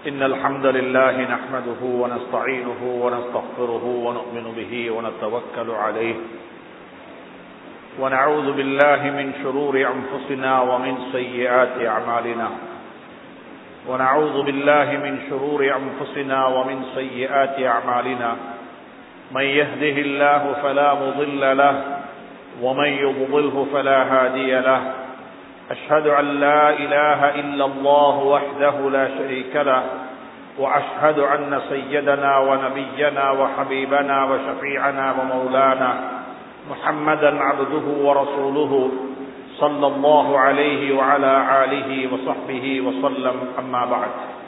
إن الحمد لله نحمده ونستعينه ونستغفره ونؤمن به ونتوكل عليه ونعوذ بالله من شرور أنفسنا ومن سيئات أعمالنا من يهده الله فلا مضل له ومن يضلله فلا هادي له أشهد أن لا إله إلا الله وحده لا شريك له وأشهد أن سيدنا ونبينا وحبيبنا وشفيعنا ومولانا محمدا عبده ورسوله صلى الله عليه وعلى آله وصحبه وسلم أما بعد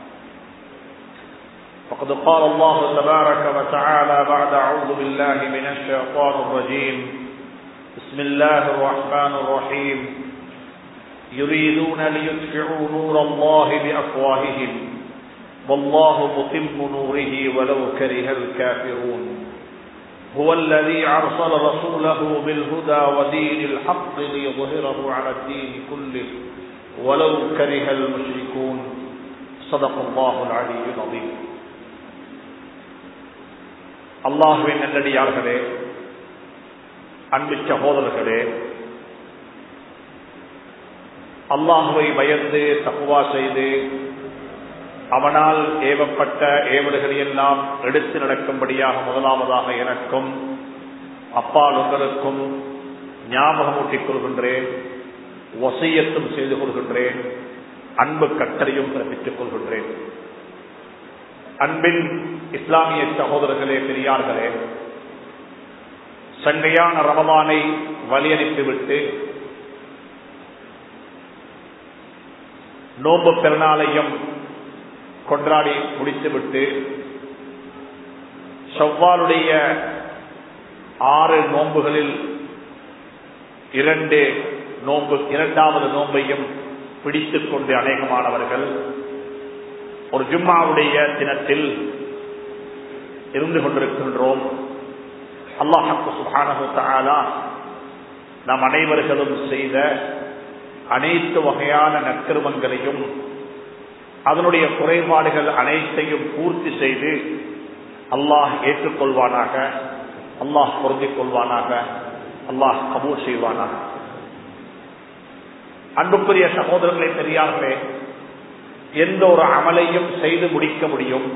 فقد قال الله تبارك وتعالى بعد أعوذ بالله من الشيطان الرجيم بسم الله الرحمن الرحيم يريدون ليطفئوا نور الله بأفواههم والله متم نوره ولو كره الكافرون هو الذي أرسل رسوله بالهدى ودين الحق ليظهره على الدين كله ولو كره المشركون صدق الله العلي العظيم. அல்லாஹ்வின் நல்லடியார்களே, அன்பு சகோதரர்களே, அல்லாஹுவை பயந்து தக்வா செய்து அவனால் ஏவப்பட்ட ஏவல்களையெல்லாம் எடுத்து நடக்கும்படியாக முதலாவதாக எனக்கும் அப்பால் உங்களுக்கும் ஞாபகமூட்டிக் கொள்கின்றேன், வசியத்தும் செய்து கொள்கின்றேன், அன்பு கட்டளையும் பிறப்பித்துக் கொள்கின்றேன். அன்பின் இஸ்லாமிய சகோதரர்களே, பெரியார்களே, சங்கையான ரமலானை வழியனுப்பிவிட்டு நோன்பு பெருநாளையும் கொண்டாடி முடித்துவிட்டு ஷவ்வாலுடைய 6 நோன்புகளில் இரண்டாவது நோன்பையும் பிடித்துக் கொண்டு அநேகமானவர்கள் ஒரு ஜும்மாவுடைய தினத்தில் இருந்து கொண்டிருக்கின்றோம். அல்லாஹ் சுப்ஹானஹு வ தஆலா நாம் அனைவர்களும் செய்த அனைத்து வகையான நற்கர்மங்களையும் அதனுடைய குறைபாடுகள் அனைத்தையும் பூர்த்தி செய்து அல்லாஹ் ஏற்றுக்கொள்வானாக, அல்லாஹ் பொருந்திக் கொள்வானாக, அல்லாஹ் கபூல் செய்வானாக. அன்புக்குரிய சகோதரர்களே, பெரியார்களே, எந்த ஒரு அமலையும் செய்து முடிக்க முடியும்,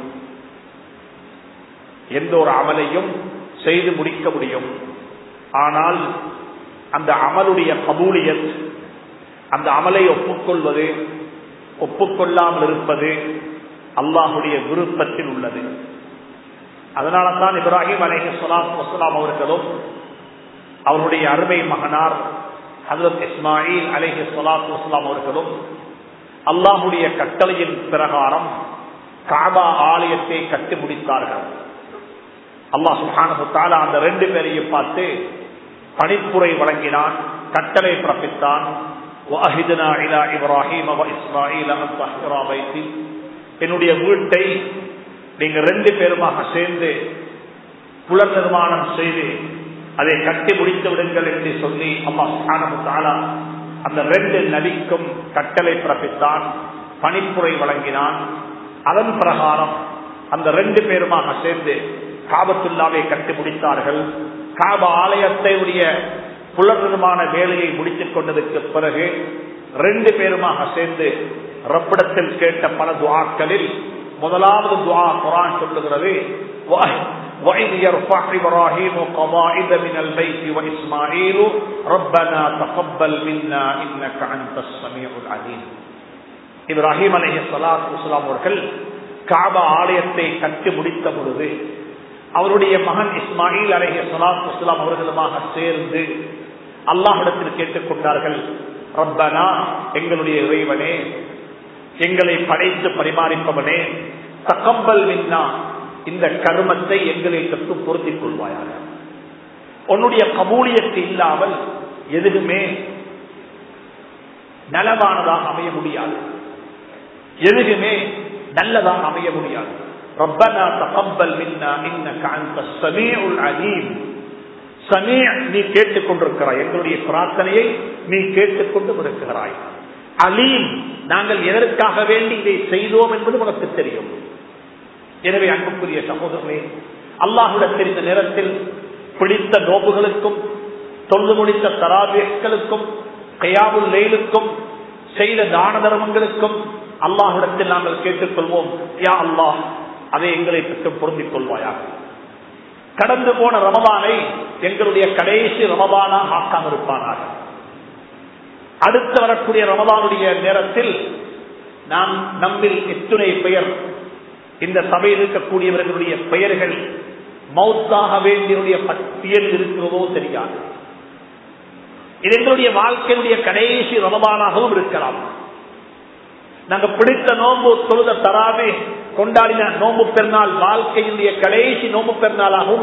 எந்த ஒரு அமலையும் செய்து முடிக்க முடியும். ஆனால் அந்த அமலுடைய கபூலியத், அந்த அமலை ஒப்புக்கொள்வது ஒப்புக்கொள்ளாமல் இருப்பது அல்லாஹுடைய விருப்பத்தில் உள்ளது. அதனால தான் இப்ராஹிம் அலைஹிஸ்ஸலாத்து வஸ்ஸலாம் அவர்களும் அவருடைய அருமை மகனார் ஹஜ்ரத் இஸ்மாயில் அலைஹிஸ்ஸலாத்து வஸ்ஸலாம் அவர்களும் அல்லாஹுடைய கட்டளையின் பிரகாரம் காபா ஆலயத்தை கட்டி முடித்தார்கள். அல்லாஹ் சுப்ஹானஹு வ தஆலா அந்த 2 பேரையும் பார்த்து பணிப்புரை வழங்கினான், கட்டளை பிறப்பித்தான். وَأَهِدْنَا إِلَى إِبْرَاهِيمَ وَإِسْمَاعِيلَ أَنْ طَهِّرَا بَيْتِي, என்னுடைய வீட்டை நீங்க 2 பேருமாக சேர்ந்து புலர் நிர்மாணம் செய்து அதை கட்டி முடித்து விடுங்கள் என்று சொல்லி அல்லாஹ் சுப்ஹானஹு வ தஆலா அந்த 2 நபிக்கும் கட்டளை பிறப்பித்தான், பணிப்புரை வழங்கினான். அதன் பிரகாரம் அந்த 2 பேருமாக சேர்ந்து காபத்துல்லாவை கட்டி முடித்தார்கள். காபா ஆலயத்தையுடைய புலர் நிர்மாண வேலையை முடித்துக் கொண்டதற்கு பிறகு 2 பேருமாக சேர்ந்து ரப்பிடத்தில் கேட்ட பல துஆக்களில் முதலாவது துஆ குர்ஆன் சொல்லுகிறது, وَإِذْ يَرْفَعُ إِبْرَاهِيمُ قَوَاعِدَ مِنَ الْبَيْتِ وَإِسْمَاعِيلُ رَبَّنَا تَقَبَّلْ مِنَّا إِنَّكَ أَنْتَ السَّمِيعُ الْعَلِيمُ. இப்ராஹிம் அலைஹிஸ்ஸலாத்து வஸ்ஸலாம் அவர்கள் காபா ஆலயத்தை கட்டி முடித்த பொழுது அவருடைய மகன் இஸ்மாயில் அலைஹிஸ்ஸலாத்து வஸ்ஸலாம் அவர்களுமாக சேர்ந்து அல்லாஹ்விடத்தில் கேட்டுக்கொண்டார்கள், ரப்பனா, எங்களுடைய இறைவனே, எங்களை படைத்து பரிமாறிப்பவனே, தகப்பல் மின்னா, இந்த கர்மத்தை எங்களை கற்று பொருத்திக் கொள்வாயாக. உன்னுடைய கபூலியத்து இல்லாமல் எதுவுமே நலவானதாக அமைய முடியாது, எதுவுமே நல்லதாக அமைய முடியாது. ரப்பனா தகப்பல் மின்னா இன்னக அன்தஸ் ஸமீஉல் அலீம். ஸமீ, நீ கேட்டுக்கொண்டிருக்கிறாய், எங்களுடைய பிரார்த்தனையை நீ கேட்டுக்கொண்டு இருக்கிறாய். அலீம். நாங்கள் எதற்காக வேண்டி இதை செய்தோம் என்பது உனக்கு தெரியும். எனவே அன்புக்குரிய சகோதரர்களே, அல்லாஹ்விடத்தில் இந்த நேரத்தில் பிடித்த நோம்புகளுக்கும் தொழுது முடித்த தராவீஹ்களுக்கும் கியாமுல் லைலுக்கும் செய்த தான தர்மங்களுக்கும் அல்லாஹ்விடத்தில் நாங்கள் கேட்டுக்கொள்வோம், யா அல்லாஹ் அதை எங்களை பெற்று பொருந்திக் கொள்வாயாக. கடந்து போன ரமதானை எங்களுடைய கடைசி ரமதானாக ஆக்காமல் இருப்பானாக. அடுத்து வரக்கூடிய ரமதானுடைய நேரத்தில் நாம் நம்மில் எத்துணை பெயர் இந்த சபையில் இருக்கக்கூடியவர்களுடைய பெயர்கள் மௌத்தாக வேண்டிய பட்டியல் இருக்கிறதோ தெரியாது. இது எங்களுடைய வாழ்க்கையுடைய கடைசி ரமதானாகவும் இருக்கலாம். நாங்கள் பிடித்த நோன்பு தொழுத தராவே கொண்டாடின நோம்பு பெருநாள் வாழ்க்கையினுடைய கடைசி நோம்பு பெருநாளாகவும்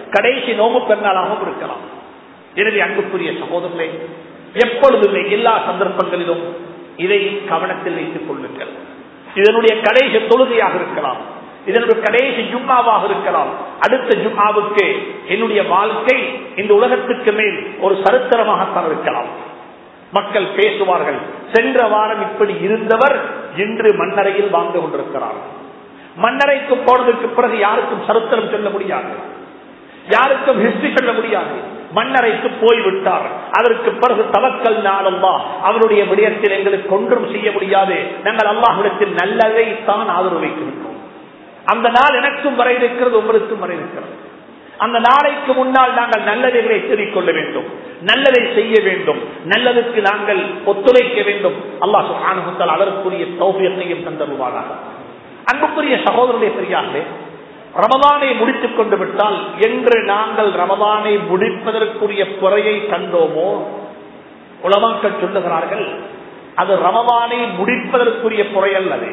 இருக்கலாம். எனவே அன்புக்குரிய சகோதரர்களே, எப்பொழுதுமே எல்லா சந்தர்ப்பங்களிலும் இதை கவனத்தில் வைத்துக் கொள்ளுங்கள். இதனுடைய கடைசி தொழுகையாக இருக்கலாம், இதனுடைய கடைசி ஜும்மாவாக இருக்கலாம். அடுத்த ஜும்மாவுக்கு என்னுடைய வாழ்க்கை இந்த உலகத்துக்கு மேல் ஒரு சரித்திரமாகத்தான் இருக்கலாம். மக்கள் பேசுவார்கள், சென்ற வாரம் இப்படி இருந்தவர் இன்று மண்ணறையில் வாழ்ந்து கொண்டிருக்கிறார். மண்ணறைக்கு போனதற்கு பிறகு யாருக்கும் சரித்திரம் சொல்ல முடியாது, யாருக்கும் ஹிஸ்டரி சொல்ல முடியாது. மண்ணறைக்கு போய்விட்டார், அதற்கு பிறகு தவக்கல் நாளல்லா, அவருடைய விடயத்தில் எங்களுக்கு ஒன்றும் செய்ய முடியாது. நாங்கள் அல்லாஹ்விடத்தில் நல்லதை தான் ஆதரவு வைக்கின்றோம். அந்த நாள் எனக்கும் வர இருக்கிறது, உங்களுக்கும் வர இருக்கிறது. அந்த நாளைக்கு முன்னால் நாங்கள் நல்லதைகளை தெரிவிக்கொள்ள வேண்டும், நல்லதை செய்ய வேண்டும், நல்லதுக்கு நாங்கள் ஒத்துழைக்க வேண்டும். அல்லாஹ் சுப்ஹானஹு வ தஆலா அதற்குரிய தௌஃபீக்கையும் தந்தருவானாக. அன்புக்குரிய சகோதரர்களே, பெரியார்களே, ரமதானை முடித்துக் கொண்டு விட்டால் என்று நாங்கள் ரமதானை முடிப்பதற்குரிய குறையை கண்டோமோ, உலமாக்கள் சொல்லுகிறார்கள், அது ரமதானை முடிப்பதற்குரிய குறை அல்லது,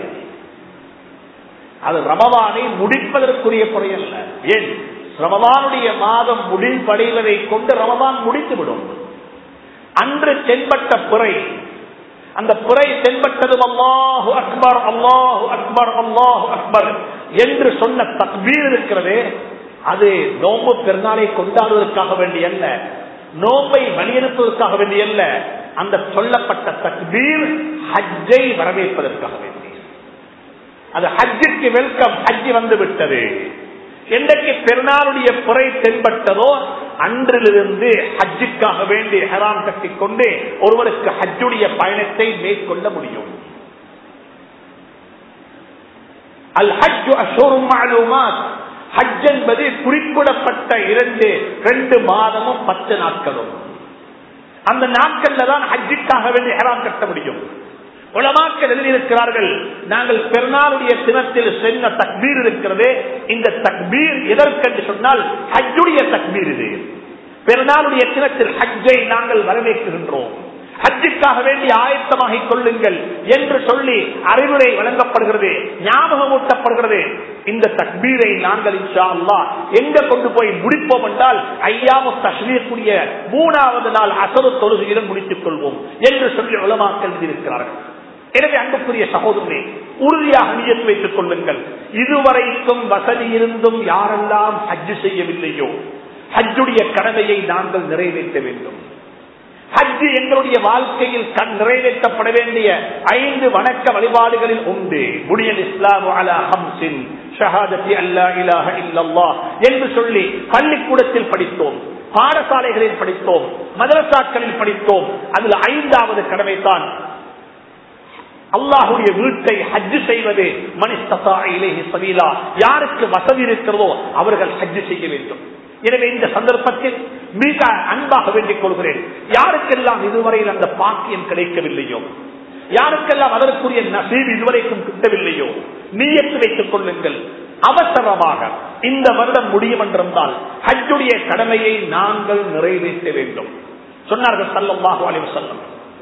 அது ரமதானை முடிப்பதற்குரிய குறை அல்ல. ஏன்? ரமதானுடைய மாதம் முடிவடைவதை கொண்டு ரமதான் முடித்துவிடும். அன்று தென்பட்ட பிறை, அந்த பிறை தென்பட்டதும் அல்லாஹு அக்பர் அல்லாஹு அக்பர் அல்லாஹு அக்பர் என்று சொன்ன தக்பீர் இருக்கிறதே, அது நோம்பு பெருநாளை கொண்டாடுவதற்காக வேண்டிய அல்ல, நோம்பை வலியுறுத்துவதற்காக வேண்டிய அல்ல. அந்த சொல்லப்பட்ட தக்பீர் ஹஜ்ஜை வரவேற்பதற்காக வேண்டிய, அது ஹஜ்ஜுக்கு வெல்கம், ஹஜ்ஜி வந்து விட்டது. என்றைக்கு பெருநாளுடைய புரை தென்பட்டதோ அன்றிலிருந்து ஹஜ்ஜுக்காக வேண்டி ஹராம் கட்டிக்கொண்டு ஒருவருக்கு ஹஜ்ஜுடைய பயணத்தை மேற்கொள்ள முடியும். அல் ஹஜ்ஜு அஷ்ஹுரும் மஅலூமாத், ஹஜ் என்பது குறிப்பிடப்பட்ட 2 மாதமும் 10 நாட்களும். அந்த நாட்கள்ல தான் ஹஜ்ஜுக்காக வேண்டி ஹராம் கட்ட முடியும். உலமாக்கள் எழுதியிருக்கிறார்கள், நாங்கள் பெருநாளுடைய தினத்தில் சொன்ன தக்பீர் இருக்கிறது, இந்த தக்பீர் எதற்கென்று சொன்னால் ஹஜ்ஜுடைய தக்பீர். இது பெருநாளுடைய தினத்தில் ஹஜ்ஜை நாங்கள் வரவேற்கின்றோம், ஹஜ்ஜுக்காக வேண்டி ஆயத்தமாகிக் கொள்ளுங்கள் என்று சொல்லி அறிவுரை வழங்கப்படுகிறது, ஞாபகமூட்டப்படுகிறது. இந்த தக்பீரை நாங்கள் இன்ஷா அல்லாஹ் எங்க கொண்டு போய் முடிப்போம் என்றால் ஐயாமு தஷ்ரீக்குரிய 3வது நாள் அஸர் தொழுகையிலும் முடித்துக் கொள்வோம் என்று சொல்லி உலமாக்கள் எழுதியிருக்கிறார்கள். எனவே அன்புக்குரிய சகோதரர்களே, உறுதியாக நியத் வைத்துக் கொள்ளுங்கள். இதுவரைக்கும் வசதி இருந்தும் யாரெல்லாம் ஹஜ் செய்யவில்லையோ, ஹஜ்ஜுடைய கடமையை நாங்கள் நிறைவேற்ற வேண்டும். ஹஜ் எங்களுடைய வாழ்க்கையில் நிறைவேற்றப்பட வேண்டிய 5 வணக்க வழிபாடுகளில் உண்டு. புனியல் இஸ்லாமு அலா ஹம்ஸின் ஷஹாதத்தி அல்லா இலாஹ இல்லல்லாஹ் என்று சொல்லி பள்ளிக்கூடத்தில் படித்தோம், பாடசாலைகளில் படித்தோம், மதரசாக்களில் படித்தோம். அதில் 5வது கடமை தான் அல்லாஹுடைய வீட்டை ஹஜ் செய்வது. மனிஸ்ததா இலைஹி சபீலா, யாருக்கு வசதி இருக்கிறதோ அவர்கள் ஹஜ் செய்ய வேண்டும். எனவே இந்த சந்தர்ப்பத்தில் மிக அன்பாக வேண்டிக் கொள்கிறேன், யாருக்கெல்லாம் இதுவரையில் அந்த பாக்கியம் கிடைக்கவில்லையோ, யாருக்கெல்லாம் அதற்குரிய நசீப் இதுவரைக்கும் கிட்டவில்லையோ, நியத்து வைத்துக் கொள்ளுங்கள். அவசரமாக இந்த வருடம் முடியும் என்றால் ஹஜ்ஜுடைய கடமையை நாங்கள் நிறைவேற்ற வேண்டும். சொன்னார்கள் ஸல்லல்லாஹு அலைஹி வஸல்லம்,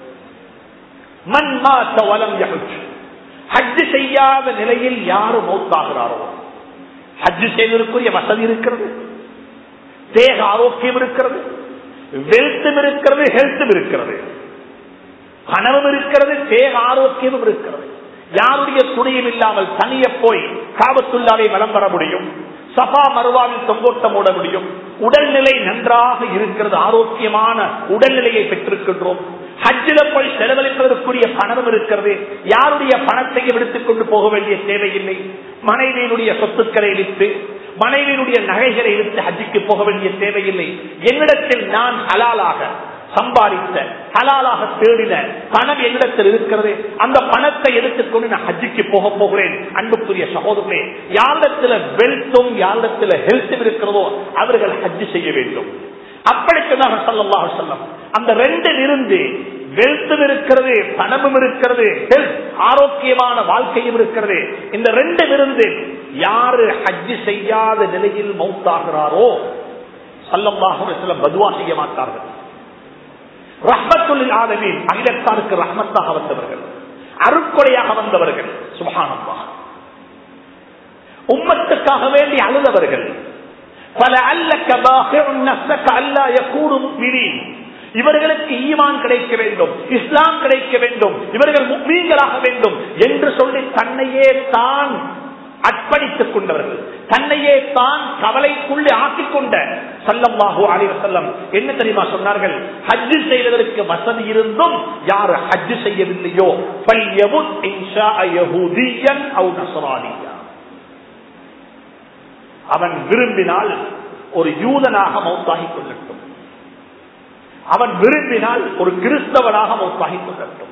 மன் மாத வலம் யஹஜ், ஹஜ் செய்யாத நிலையில் யாரு மௌத்தாகிறாரோ, ஹஜ் செய்வதற்குரிய வசதி இருக்கிறது, தேக ஆரோக்கியம் இருக்கிறது, வெல்த்தும் இருக்கிறது, ஹெல்த்தும் இருக்கிறது, பணமும் இருக்கிறது, தேக ஆரோக்கியமும் இருக்கிறது, யாருடைய துணையும் இல்லாமல் தனிய போய் காபத்துல்லாவை வலம் வர முடியும், சஃபா மர்வாவில் தொங்கோட்டம் ஓட முடியும். உடல்நிலை நன்றாக இருக்கிறது, ஆரோக்கியமான உடல்நிலையை பெற்றிருக்கின்றோம். ஹஜ்ஜில போய் செலவழிப்பதற்குரிய பணம் இருக்கிறது. யாருடைய பணத்தையும் எடுத்துக் கொண்டு போக வேண்டிய தேவையில்லை. மனைவியினுடைய சொத்துக்களை விற்று, மனைவியினுடைய நகைகளை விற்று ஹஜ்ஜுக்கு போக வேண்டிய தேவையில்லை. என்னிடத்தில் நான் ஹலாலாக சம்பாதித்த, ஹலாலாக தேடின பணம் என்னிடத்தில் இருக்கிறது. அந்த பணத்தை எடுத்துக்கொண்டு நான் ஹஜ்ஜுக்கு போக போகிறேன். அன்புக்குரிய சகோதரர்களே, யாரிடத்தில் வெல்த்தும் யாரிடத்தில் ஹெல்த்தும் இருக்கிறதோ அவர்கள் ஹஜ்ஜு செய்ய வேண்டும். அப்படித்தான் ஸல்லல்லாஹு அலைஹி வஸல்லம் அந்த ரெண்டில் இருந்து வெல்த்தும் இருக்கிறது, பணமும் இருக்கிறது, ஹெல்த் ஆரோக்கியமான வாழ்க்கையும் இருக்கிறது. இந்த ரெண்டில் இருந்து யாரு ஹஜ்ஜு செய்யாத நிலையில் மௌத்தாகிறாரோ ஸல்லல்லாஹு அலைஹி வஸல்லம் பதுவா செய்ய மாட்டார்கள். ரஹ்மத்துல் ஆலமீன், அகிலத்தாருக்கு ரஹ்மத்தாக வந்தவர்கள், அருட்கொடையாக வந்தவர்கள், சுப்ஹானல்லாஹ், உம்மத்துக்காக வேண்டி அழுதவர்கள். இவர்களுக்கு ஈமான் கிடைக்க வேண்டும், இஸ்லாம் கிடைக்க வேண்டும், இவர்கள் முஃமின்களாக வேண்டும் என்று சொல்லி தன்னையே தான் அர்ப்பணித்துக் கொண்டவர்கள், தன்னையே தான் கவலைக்குள்ளே ஆக்கிக் கொண்ட ஸல்லல்லாஹு அலைஹி வஸல்லம் என்ன தெரியுமா சொன்னார்கள்? ஹஜ் செய்வதற்கு வசதி இருந்தும் யார் ஹஜ் செய்யவில்லையோ ஃபல்யமுத் இன்ஷாஅ யஹூதியன் அவ் நஸ்ரானியா, அவன் விரும்பினால் ஒரு யூதனாக மௌத்தாகிக் கொள்ளட்டும், அவன் விரும்பினால் ஒரு கிறிஸ்தவனாக மௌத்தாகிக் கொள்ளட்டும்.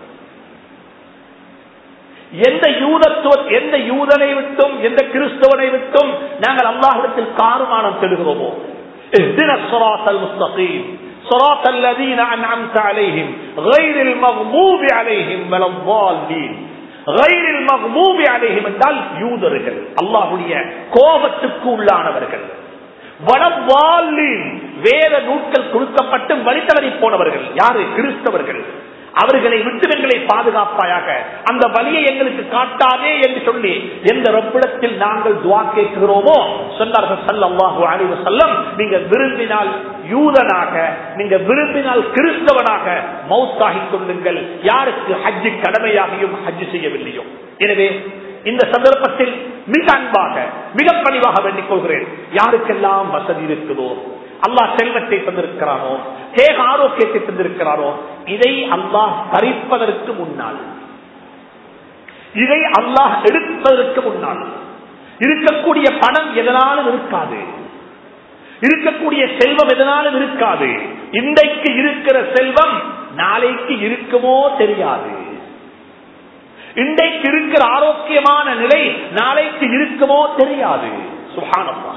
எந்த யூதனை விட்டும் எந்த கிறிஸ்தவனை விட்டும் நாங்கள் அல்லாஹ்விடத்தில் காருமானம் பெறுகிறோமோ, இஹ்தினஸ் ஸிராத்தல் முஸ்தகீம் ஸிராத்தல் லதீன அன்அம்த அலைஹிம் கைரில் மக்தூபி அலைஹிம் வலல்லாலீன். கைரில் மக்தூபி அலைஹிம் என்றால் யூதர்கள், அல்லாஹ்வுடைய கோபத்துக்கு உள்ளானவர்கள். வலல்லாலீன் வேத நூல்கள் கொடுக்கப்பட்டு வழித்தவறி போனவர்கள் யாரு? கிறிஸ்தவர்கள். அவர்களை விட்டு எங்களை பாதுகாப்பாயாக, அந்த வழியை எங்களுக்கு காட்டாதே என்று சொல்லி எந்த ரப்பிடத்தில் நாங்கள் துஆ கேட்கிறோமோ சொன்னார்கள் ஸல்லல்லாஹு அலைஹி வஸல்லம், நீங்க விரும்பினால் யூதனாக, நீங்க விரும்பினால் கிறிஸ்தவனாக மௌத்தாகிக் கொள்ளுங்கள், யாருக்கு ஹஜ் கடமையாகியும் ஹஜ் செய்யவில்லையோ. எனவே இந்த சந்தர்ப்பத்தில் மிக அன்பாக மிக பணிவாக வேண்டிக் கொள்கிறேன், யாருக்கெல்லாம் வசதி இருக்குதோ, அல்லாஹ் செல்வத்தை தந்திருக்கிறானோ, தேக ஆரோக்கியத்தை தந்திருக்கிறானோ, இதை அல்லாஹ் பறிப்பதற்கு முன்னால், இதை அல்லாஹ் எடுப்பதற்கு முன்னால் இருக்கக்கூடிய பணம் எதனாலும் இருக்காது, இருக்கக்கூடிய செல்வம் எதனாலும் இருக்காது. இன்றைக்கு இருக்கிற செல்வம் நாளைக்கு இருக்குமோ தெரியாது. இன்றைக்கு இருக்கிற ஆரோக்கியமான நிலை நாளைக்கு இருக்குமோ தெரியாது. சுப்ஹானல்லாஹ்,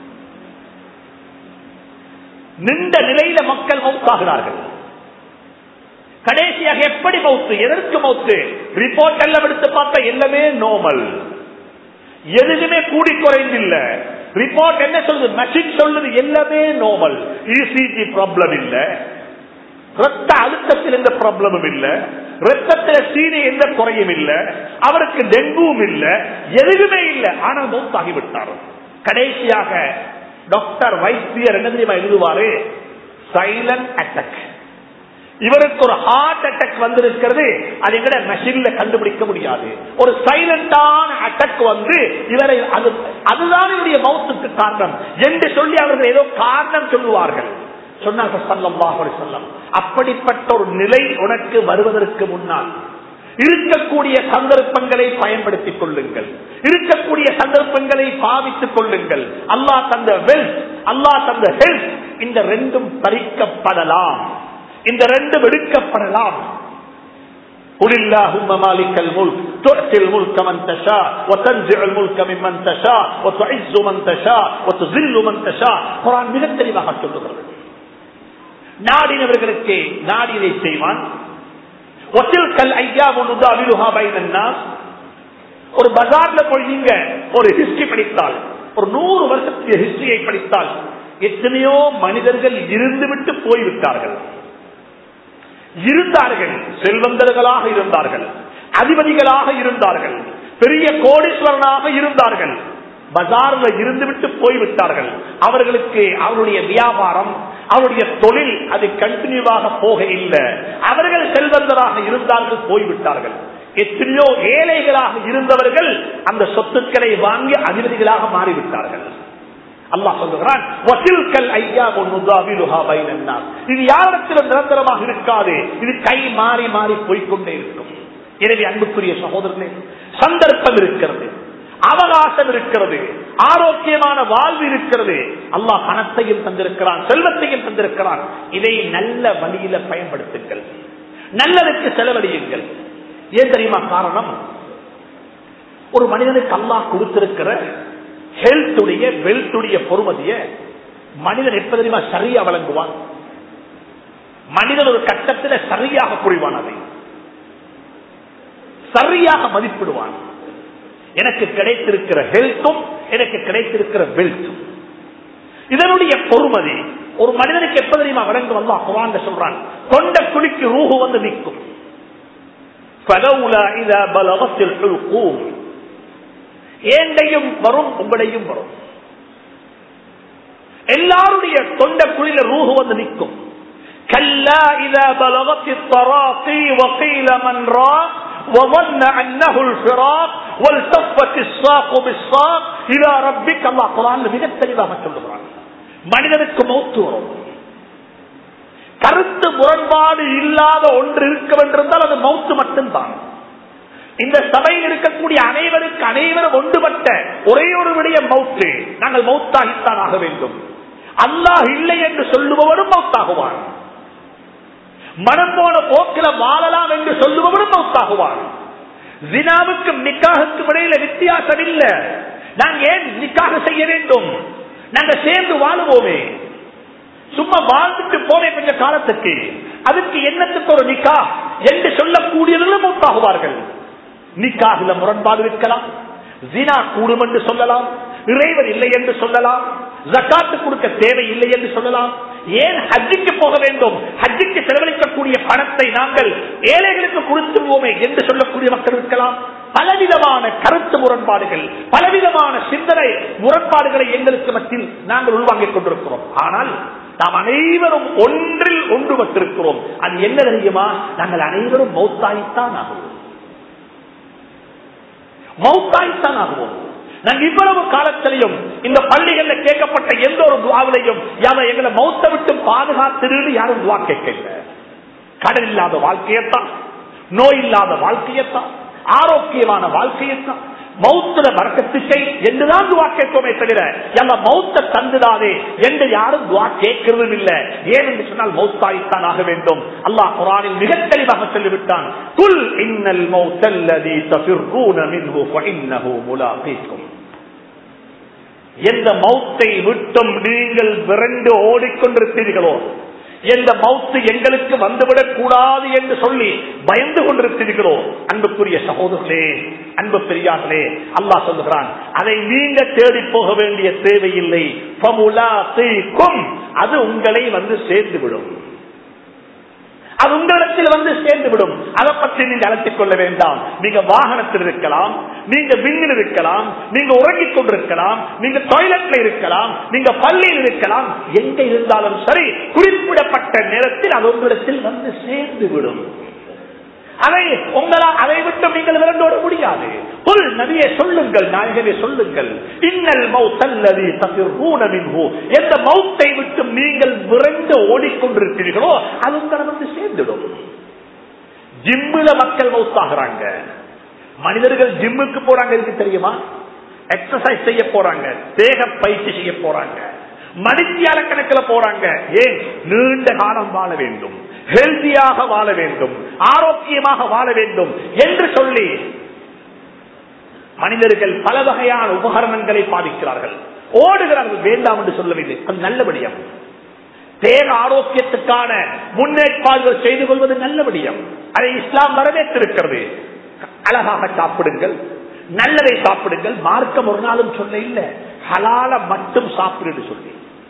நின்ற நிலையில மக்கள் மௌத்தாகிறார்கள். கடைசியாக எப்படி மௌத்து, எதற்கு மௌத்து? ரிப்போர்ட் எல்லாம் எடுத்து பார்த்தா எல்லாமே நார்மல், எதுவுமே கூடி குறைந்தில்ல. ரிப்போர்ட் என்ன சொல்லுது? மெஷின் சொல்லுது எல்லாமே நார்மல். இசிஜி ப்ராப்ளம் இல்ல, ரத்த அழுத்தத்தில் எந்த ப்ராப்ளமும் இல்ல, ரத்தத்தில் சீனி எந்த குறையும் இல்ல, அவருக்கு டெங்குவும் இல்ல, எதுவுமே இல்ல. ஆனால் மௌத்தாகிவிட்டார். கடைசியாக டாக்டர் வைத்தியர் என்ன தெரியுமா எழுதுவாரு? Silent attack. இவருக்கு ஒரு ஹார்ட் அட்டாக் வந்திருக்கிறது, அது எங்கட மெஷின்ல கண்டுபிடிக்க முடியாது. ஒரு சைலண்டான அட்டாக் வந்து இவரை, அதுதான் இவருடைய மௌத்துக்கு காரணம் என்று சொல்லி அவர்கள் ஏதோ காரணம் சொல்லுவார்கள். சொன்னார்கள் ஸல்லல்லாஹு அலைஹி வஸல்லம், அப்படிப்பட்ட ஒரு நிலை உனக்கு வருவதற்கு முன்னால் இருக்கக்கூடிய சந்தர்ப்பங்களை பயன்படுத்திக் கொள்ளுங்கள், இருக்கக்கூடிய சந்தர்ப்பங்களை பாவித்துக் கொள்ளுங்கள். அல்லாஹ் தந்த வெல்த், அல்லாஹ் தந்த ஹெல்த், இந்த ரெண்டும் பறிக்கப்படலாம், இந்த ரெண்டும் எடுக்கப்படலாம். قل اللهم مالك الملك تؤتي الملك من تشاء وتنزع الملك ممن تشاء وتعز من تشاء وتذل من تشاء. குர்ஆன் மிக தெளிவாக சொல்லுகிறது, நாடினவர்களுக்கு நாடினை செய்வான். ஒரு பஜார்ல போய் நீங்க ஒரு ஹிஸ்டரி படித்தால், ஒரு 100 வருஷத்துக்கு ஹிஸ்டரியை படித்தால், எத்தனையோ மனிதர்கள் இருந்துவிட்டு போய்விட்டார்கள். இருந்தார்கள், செல்வந்தர்களாக இருந்தார்கள், அதிபதிகளாக இருந்தார்கள், பெரிய கோடீஸ்வரனாக இருந்தார்கள், பஜார்ல இருந்துவிட்டு போய்விட்டார்கள். அவர்களுக்கு அவருடைய வியாபாரம், அவருடைய தொழில் அது கண்டினியூவாக போக இல்லை. அவர்கள் செல்வந்தராக இருந்தார்கள், போய்விட்டார்கள். எத்தனையோ ஏழைகளாக இருந்தவர்கள் அந்த சொத்துக்களை வாங்கி அதிபதிகளாக மாறிவிட்டார்கள். அல்லாஹ் சொல்லுகிறான், வசில்கல் ஐயாமு நுதாவிலுஹா பைனன் நாஸ். இது யாரிடத்திலும் நிரந்தரமாக இருக்காது, இது கை மாறி மாறி போய்கொண்டே இருக்கும். எனவே அன்புக்குரிய சகோதரர்களே, சந்தர்ப்பம் இருக்கிறது, அவகாசம் இருக்கிறது, ஆரோக்கியமான வாழ்வு இருக்கிறது. அல்லாஹ் பணத்தையும் தந்திருக்கிறான், செல்வத்தையும் தந்திருக்கிறான். இதை நல்ல வழியில பயன்படுத்துங்கள், நல்லதுக்கு செலவழியுங்கள். ஏன் தெரியுமா காரணம்? ஒரு மனிதனுக்கு அல்லாஹ் கொடுத்திருக்கிற ஹெல்த்துடைய வெல்த்துடைய பொறுமதிய மனிதன் எப்ப தெரியுமா சரியா வழங்குவான். மனிதன் ஒரு கட்டத்தில் சரியாக புரிவான், அதை சரியாக மதிப்பிடுவான். எனக்கு கிடைத்திருக்கிற ஹெல்த்தும் எனக்கு கிடைத்திருக்கிற வெல்த்தும் இதனுடைய பொறுமதி ஒரு மனிதனுக்கு எப்ப தெரியுமா வழங்கும்? அல்லாஹ் குர்ஆன்ல சொல்றான், கொண்ட குழிக்கு ரூஹு வந்து நிற்கும். ஃபலௌலா இதா பலகத்தில் ஹுல்கூம், ஏண்டையும் வரும் உங்களையும் வரும். எல்லாருடைய தொண்ட குழியில ரூஹு வந்து நிற்கும். கல்லா இதா பலகத்தித் தராகி வகீல மன் ராக் وظن انه الفراق والتفت الساق بالساق الى ربك. அல்லாஹ் குர்ஆன்ல மிக தெளிவாக சொல்றான், மனிதனுக்கு மௌத் வரும். கருத்து முரண்பாடு இல்லாத ஒன்று இருக்க வேண்டியிருந்தால் அது மௌத் மட்டும்தான். இந்த சபையில் இருக்கக்கூடிய அனைவரும் ஒன்றுபட்ட ஒரே ஒரு விடயம் மௌத்து. நாங்கள் மௌத்தாகித்தான் ஆக வேண்டும். அல்லாஹ் இல்லை என்று சொல்லுபவரும் மௌத்தாகுவான். மனம் போன போக்கில வாழலாம் என்று சொல்லுபவரும் மௌத்தாகுவான். ஜினாவுக்கும் நிக்காஹுக்கும் இடையில வித்தியாசம் இல்லை. நாங்க ஏன் நிக்காஹ் செய்ய வேண்டும்? நாங்க சேர்ந்து வாழுவோமே, சும்மா வாழ்ந்துட்டு போனே கொஞ்ச காலத்துக்கு, அதுக்கு என்னத்துக்கு ஒரு நிக்காஹ் என்று சொல்லக்கூடியவர்களும் மௌத்தாகுவார்கள். நிக்காஹ்ல முரண்பாடு இருக்கலாம், ஜினா கூடும் என்று சொல்லலாம், இறைவன் இல்லை என்று சொல்லலாம், ஜகாத்து கொடுக்க தேவை இல்லை என்று சொல்லலாம். ஏன் ஹஜ்ஜுக்கு போக வேண்டும்? ஹஜ்ஜுக்கு செலவழிக்கக்கூடிய பணத்தை நாங்கள் ஏழைகளுக்கு கொடுத்துவோமே என்று சொல்லக்கூடிய மக்கள் இருக்கலாம். பலவிதமான கருத்து முரண்பாடுகள், பலவிதமான சிந்தனை முரண்பாடுகளை எங்களுக்கு மத்தியில் நாங்கள் உள்வாங்கிக் கொண்டிருக்கிறோம். ஆனால் நாம் அனைவரும் ஒன்றில் ஒன்றுபட்டிருக்கிறோம். அது என்ன தெரியுமா? நாங்கள் அனைவரும் மௌத்தாய்த்தான் ஆகுவோம். மௌத்தாய்த்தான் ஆகுவோம். நாங்கள் இவ்வளவு காலத்திலையும் இந்த பள்ளிகளில் கேட்கப்பட்ட எந்த ஒரு துஆவிலையும் எங்களை மௌத்த விட்டு பாதுகாத்திருந்து யாரும் துஆ கேட்கல. கடன் இல்லாத வாழ்க்கையத்தான், நோய் இல்லாத வாழ்க்கையத்தான், ஆரோக்கியமான வாழ்க்கையத்தான், மௌத்துல பரக்கத்துக்கை என்றுதான் துஆ கேட்போமே தவிர எல்லாம் மௌத்த தந்துடாதே என்று யாரும் துஆ கேட்கிறதும் இல்லை. ஏன் என்று சொன்னால் மௌத்தாய்த்தான் ஆக வேண்டும். அல்லாஹ் குர்ஆனில் மிக தெளிவாக சொல்லிவிட்டான், குல் இன்னல் மௌத்தல்லதி தஃபிர்ரூன மின்ஹு ஃபஇன்னஹு முலாகீக்கும். எந்த மௌத்தை விட்டும் நீங்கள் விரண்டு ஓடிக்கொண்டிருக்கிறீர்களோ, எந்த மௌத்து எங்களுக்கு வந்துவிடக் கூடாது என்று சொல்லி பயந்து கொண்டிருக்கிறீர்களோ, அன்புக்குரிய சகோதரர்களே, அன்பு பெரியார்களே, அல்லாஹ் சொல்லுகிறான், அதை நீங்க தேடி போக வேண்டிய தேவையில்லை. அது உங்களை வந்து சேர்ந்துவிடும். அது உங்களிடத்தில் வந்து சேர்ந்துவிடும். அதை பற்றி நீங்க அலட்டிக் கொள்ள வேண்டாம். நீங்க வாகனத்தில் இருக்கலாம், நீங்க விண்ணில் இருக்கலாம், நீங்க உறங்கிக் கொண்டிருக்கலாம், நீங்க டாய்லெட்ல இருக்கலாம், நீங்க பள்ளியில் இருக்கலாம், எங்க இருந்தாலும் சரி, குறிப்பிடப்பட்ட நேரத்தில் அது உங்களிடத்தில் வந்து சேர்ந்துவிடும். அதை விட்டு நீங்கள் விரண்டோட முடியாது. நபியே சொல்லுங்கள், நாயகமே சொல்லுங்கள், இன்னல் மௌத்தல்லதி தஃபிர்ரூன மின்ஹு, எந்த மௌத்தை விட்டு நீங்கள் விரண்டு ஓடிக்கொண்டிருக்கிறீர்களோ அது உங்களை வந்து சேர்ந்துடும். ஜிம்மில மக்கள் மௌத்தாகிறாங்க. மனிதர்கள் ஜிம்முக்கு போறாங்க, இருக்கு தெரியுமா? எக்ஸசைஸ் செய்ய போறாங்க, தேக பயிற்சி செய்ய போறாங்க, மணித்தியால கணக்கில் போறாங்க. ஏன்? நீண்ட காலம் வாழ வேண்டும், ஹெல்தியாக வாழ வேண்டும், ஆரோக்கியமாக வாழ வேண்டும் என்று சொல்லி மனிதர்கள் பல வகையான உபகரணங்களை பாதிக்கிறார்கள், ஓடுகிறார்கள். வேண்டாம் என்று சொல்லவில்லை, அது நல்லபடியம். தேக ஆரோக்கியத்துக்கான முன்னேற்பாடுகள் செய்து கொள்வது நல்லபடியம். அதை இஸ்லாம் வரவேற்றிருக்கிறது. அழகாக சாப்பிடுங்கள், நல்லதை சாப்பிடுங்கள். மார்க்கம் ஒரு நாளும் சொல்ல இல்லை ஹலால மட்டும் சாப்பிடு சொல்லி,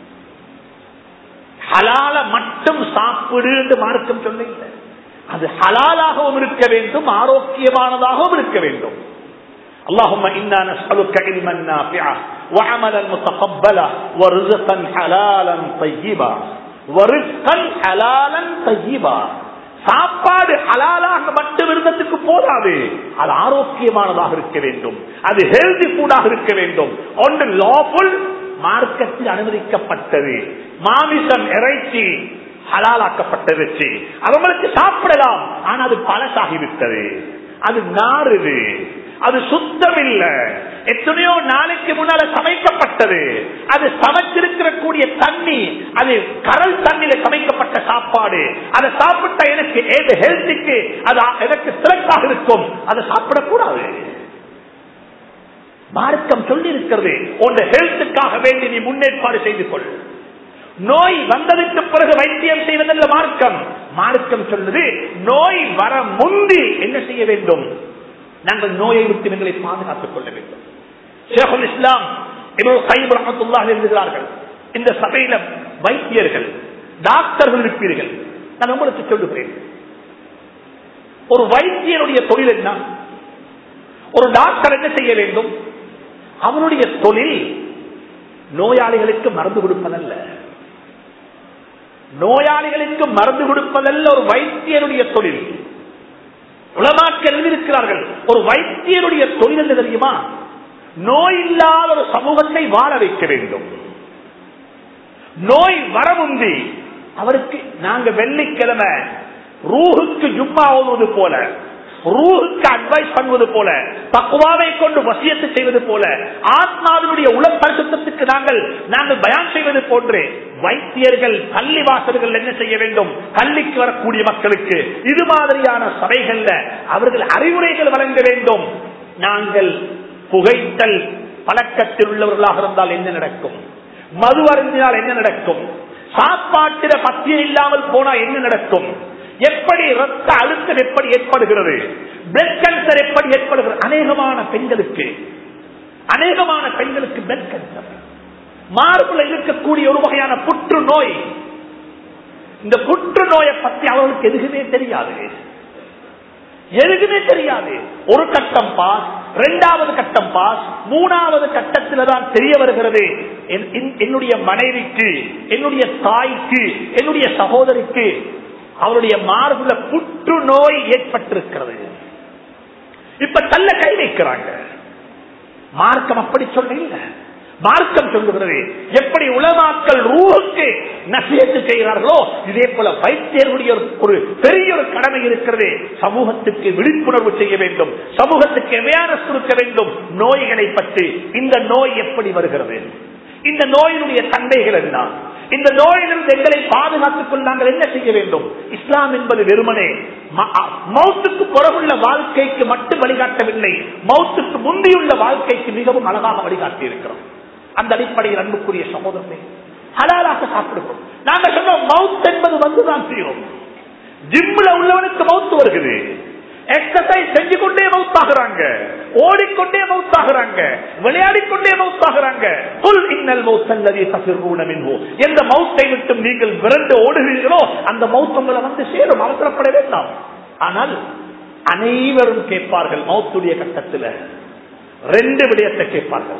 ஹலால மட்டும் சாப்பிடு என்று மார்க்கம் சொல்ல இல்லை. அது ஹலாலாகவும் இருக்க வேண்டும், ஆரோக்கியமானதாகவும் இருக்க வேண்டும். اللهم إنا نسألك علما نافعا وعملا متقبلا ورزقا حلالا طيبا ورزقا حلالا طيبا. சாப்பாடு ஹலாலாக மட்டும் இருந்ததுக்கு போதாது, அது ஆரோக்கியமானதாக இருக்க வேண்டும், அது ஹெல்தி ஃபுட்டாக இருக்க வேண்டும். ஒன்று லாஃபுல், மார்க்கத்தில் அனுமதிக்கப்பட்டது. மாமிசம், இறைச்சி ஹலாலாக்கப்பட்டது. அவங்களுக்கு சாப்பிடலாம். ஆனா அது பழசாகிவிட்டது, அது நாறுது, அது சுத்தம் இல்ல. எத்தனையோ நாளைக்கு முன்னால சமைக்கப்பட்டது. அது சமைச்சிருக்கிற கூடிய தண்ணி, அது கடல் தண்ணியில சமைக்கப்பட்ட சாப்பாடு. அதை சாப்பிட்டா எனக்கு ஹெல்த்துக்கு அது எனக்கு சிறப்பாக இருக்கும். அதை சாப்பிடக்கூடாது. மார்க்கம் சொல்லி இருக்கிறது, உன் ஹெல்த்துக்காக வேண்டி நீ முன்னேற்பாடு செய்து கொள். நோய் வந்ததுக்கு பிறகு வைத்தியம் செய்வதல்ல மார்க்கம். மார்க்கம் சொல்லுது, நோய் வர முந்தி என்ன செய்ய வேண்டும்? நாங்கள் நோயை விட்டு எங்களை பாதுகாத்துக் கொள்ள வேண்டும். ஷேகுல் இஸ்லாம் இப்னு கையிம் ரஹ்மத்துல்லாஹி எழுதுகிறார்கள், இந்த சபையில வைத்தியர்கள், டாக்டர்கள் இருப்பீர்கள். நான் உங்களுக்கு சொல்லுகிறேன், ஒரு வைத்தியருடைய தொழில் என்ன? ஒரு டாக்டர் என்ன செய்ய வேண்டும்? அவனுடைய தொழில் நோயாளிகளுக்கு மருந்து கொடுப்பதல்ல. நோயாளிகளுக்கு மருந்து கொடுப்பதல்ல ஒரு வைத்தியருடைய தொழில். உலமாக்கள் எழுதியிருக்கிறார்கள், ஒரு வைத்தியருடைய தொழில் என்ன தெரியுமா? நோய் இல்லாத ஒரு சமூகத்தை வாழ வைக்க வேண்டும். நோய் வர முந்தி அவருக்கு நாங்க வெள்ளிக்கிழமை ரூஹுக்கு ஜும்மா ஓதுவது போல, ரூஹுக்கு அட்வைஸ் பண்ணுவது போல, தக்வாவை கொண்டு வசியத்து செய்வது போல, ஆத்மாவினுடைய உள பரிசுத்தத்துக்கு நாங்கள் பயான் செய்வது போன்று வைத்தியர்கள் பள்ளிவாசல்கள் என்ன செய்ய வேண்டும்? பள்ளிக்கு வரக்கூடிய மக்களுக்கு இது மாதிரியான சபைகள்ல அவர்கள் அறிவுரைகள் வழங்க வேண்டும். நாங்கள் புகைத்தல் பழக்கத்தில் உள்ளவர்களாக இருந்தால் என்ன நடக்கும்? மது அருந்தினால் என்ன நடக்கும்? சாப்பாட்டில பத்தியம் இல்லாமல் போனா என்ன நடக்கும்? எப்படி ரத்த அழுத்தம் எப்படி ஏற்படுகிறது? பிளட் கேன்சர் எப்படி ஏற்படுகிறது? அநேகமான பெண்களுக்கு பிளட் கேன்சர், மார்புல இருக்கக்கூடிய ஒரு வகையான புற்றுநோய். இந்த புற்றுநோயை பற்றி அவர்களுக்கு எதுவுமே தெரியாது. ஒரு கட்டம் பாஸ், இரண்டாவது கட்டம் பாஸ், மூணாவது கட்டத்தில் தான் தெரிய வருகிறது, என்னுடைய மனைவிக்கு, என்னுடைய தாய்க்கு, என்னுடைய சகோதரிக்கு அவருடைய மார்புல புற்றுநோய் ஏற்பட்டிருக்கிறது. இப்ப தள்ள கை வைக்கிறாங்க. மார்க்கம் அப்படி சொல்ல. மார்க்கம் சொல்லுகிறது, எப்படி உலமாக்கள் ரூஹுக்கு நசியத்து செய்கிறார்களோ இதே போல வைத்தியர்களுடைய ஒரு பெரிய ஒரு கடமை இருக்கிறது. சமூகத்துக்கு விழிப்புணர்வு செய்ய வேண்டும், சமூகத்துக்கு அவேர்னஸ் கொடுக்க வேண்டும் நோய்களை பற்றி. இந்த நோய் எப்படி வருகிறது? இந்த நோயினுடைய தன்மைகள் என்ன? இந்த நோயிலிருந்து எங்களை பாதுகாத்துக் கொள்ள நாங்கள் என்ன செய்ய வேண்டும்? இஸ்லாம் என்பது வெறுமனே மௌத்துக்கு புறமுள்ள வாழ்க்கைக்கு மட்டும் வழிகாட்டவில்லை, மௌத்துக்கு முந்தியுள்ள வாழ்க்கைக்கு மிகவும் அழகாக வழிகாட்டி இருக்கிறோம். அந்த அடிப்படையில் அன்புக்குரிய சகோதரனை ஹலாலாக சாப்பிடுகிறோம். நாங்க சொன்னோம், மவுத் என்பது வந்துதான் செய்யும். ஜிம்ல உள்ளவனுக்கு மவுத்து வருகிறது, எக்ஸசைஸ் செஞ்சு கொண்டே மவுத்தாகிறாங்க, ஓடிக்கொண்டே மவுத்தாகிறாங்க, விளையாடிக்கொண்டே மவுத்தாகிறாங்க. எந்த மவுத்தை விட்டு நீங்கள் விரண்டு ஓடுகிறீர்களோ அந்த மவுத் உங்களை வந்து சேரும், அவசரப்பட வேண்டாம். ஆனால் அனைவரும் கேட்பார்கள் மவுத்துடைய கட்டத்தில் ரெண்டு விடயத்தை கேட்பார்கள்.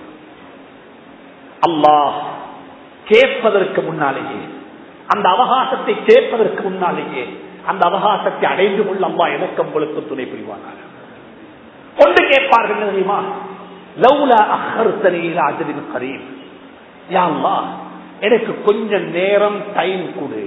அல்லாஹ் கேட்பதற்கு முன்னாலேயே, அந்த அவகாசத்தை கேட்பதற்கு முன்னாலேயே அந்த அவகாசத்தை அடைந்து கொள்ள அல்லாஹ் எனக்கு உங்களுக்கு துணை புரிவானாக. கொண்டு கேட்பார்கள் தெரியுமா? லவ்லா அஹ்ஹர்தனி இலா அஜலின் கரீப், யா அல்லாஹ் எனக்கு கொஞ்சம் நேரம் டைம் கொடு,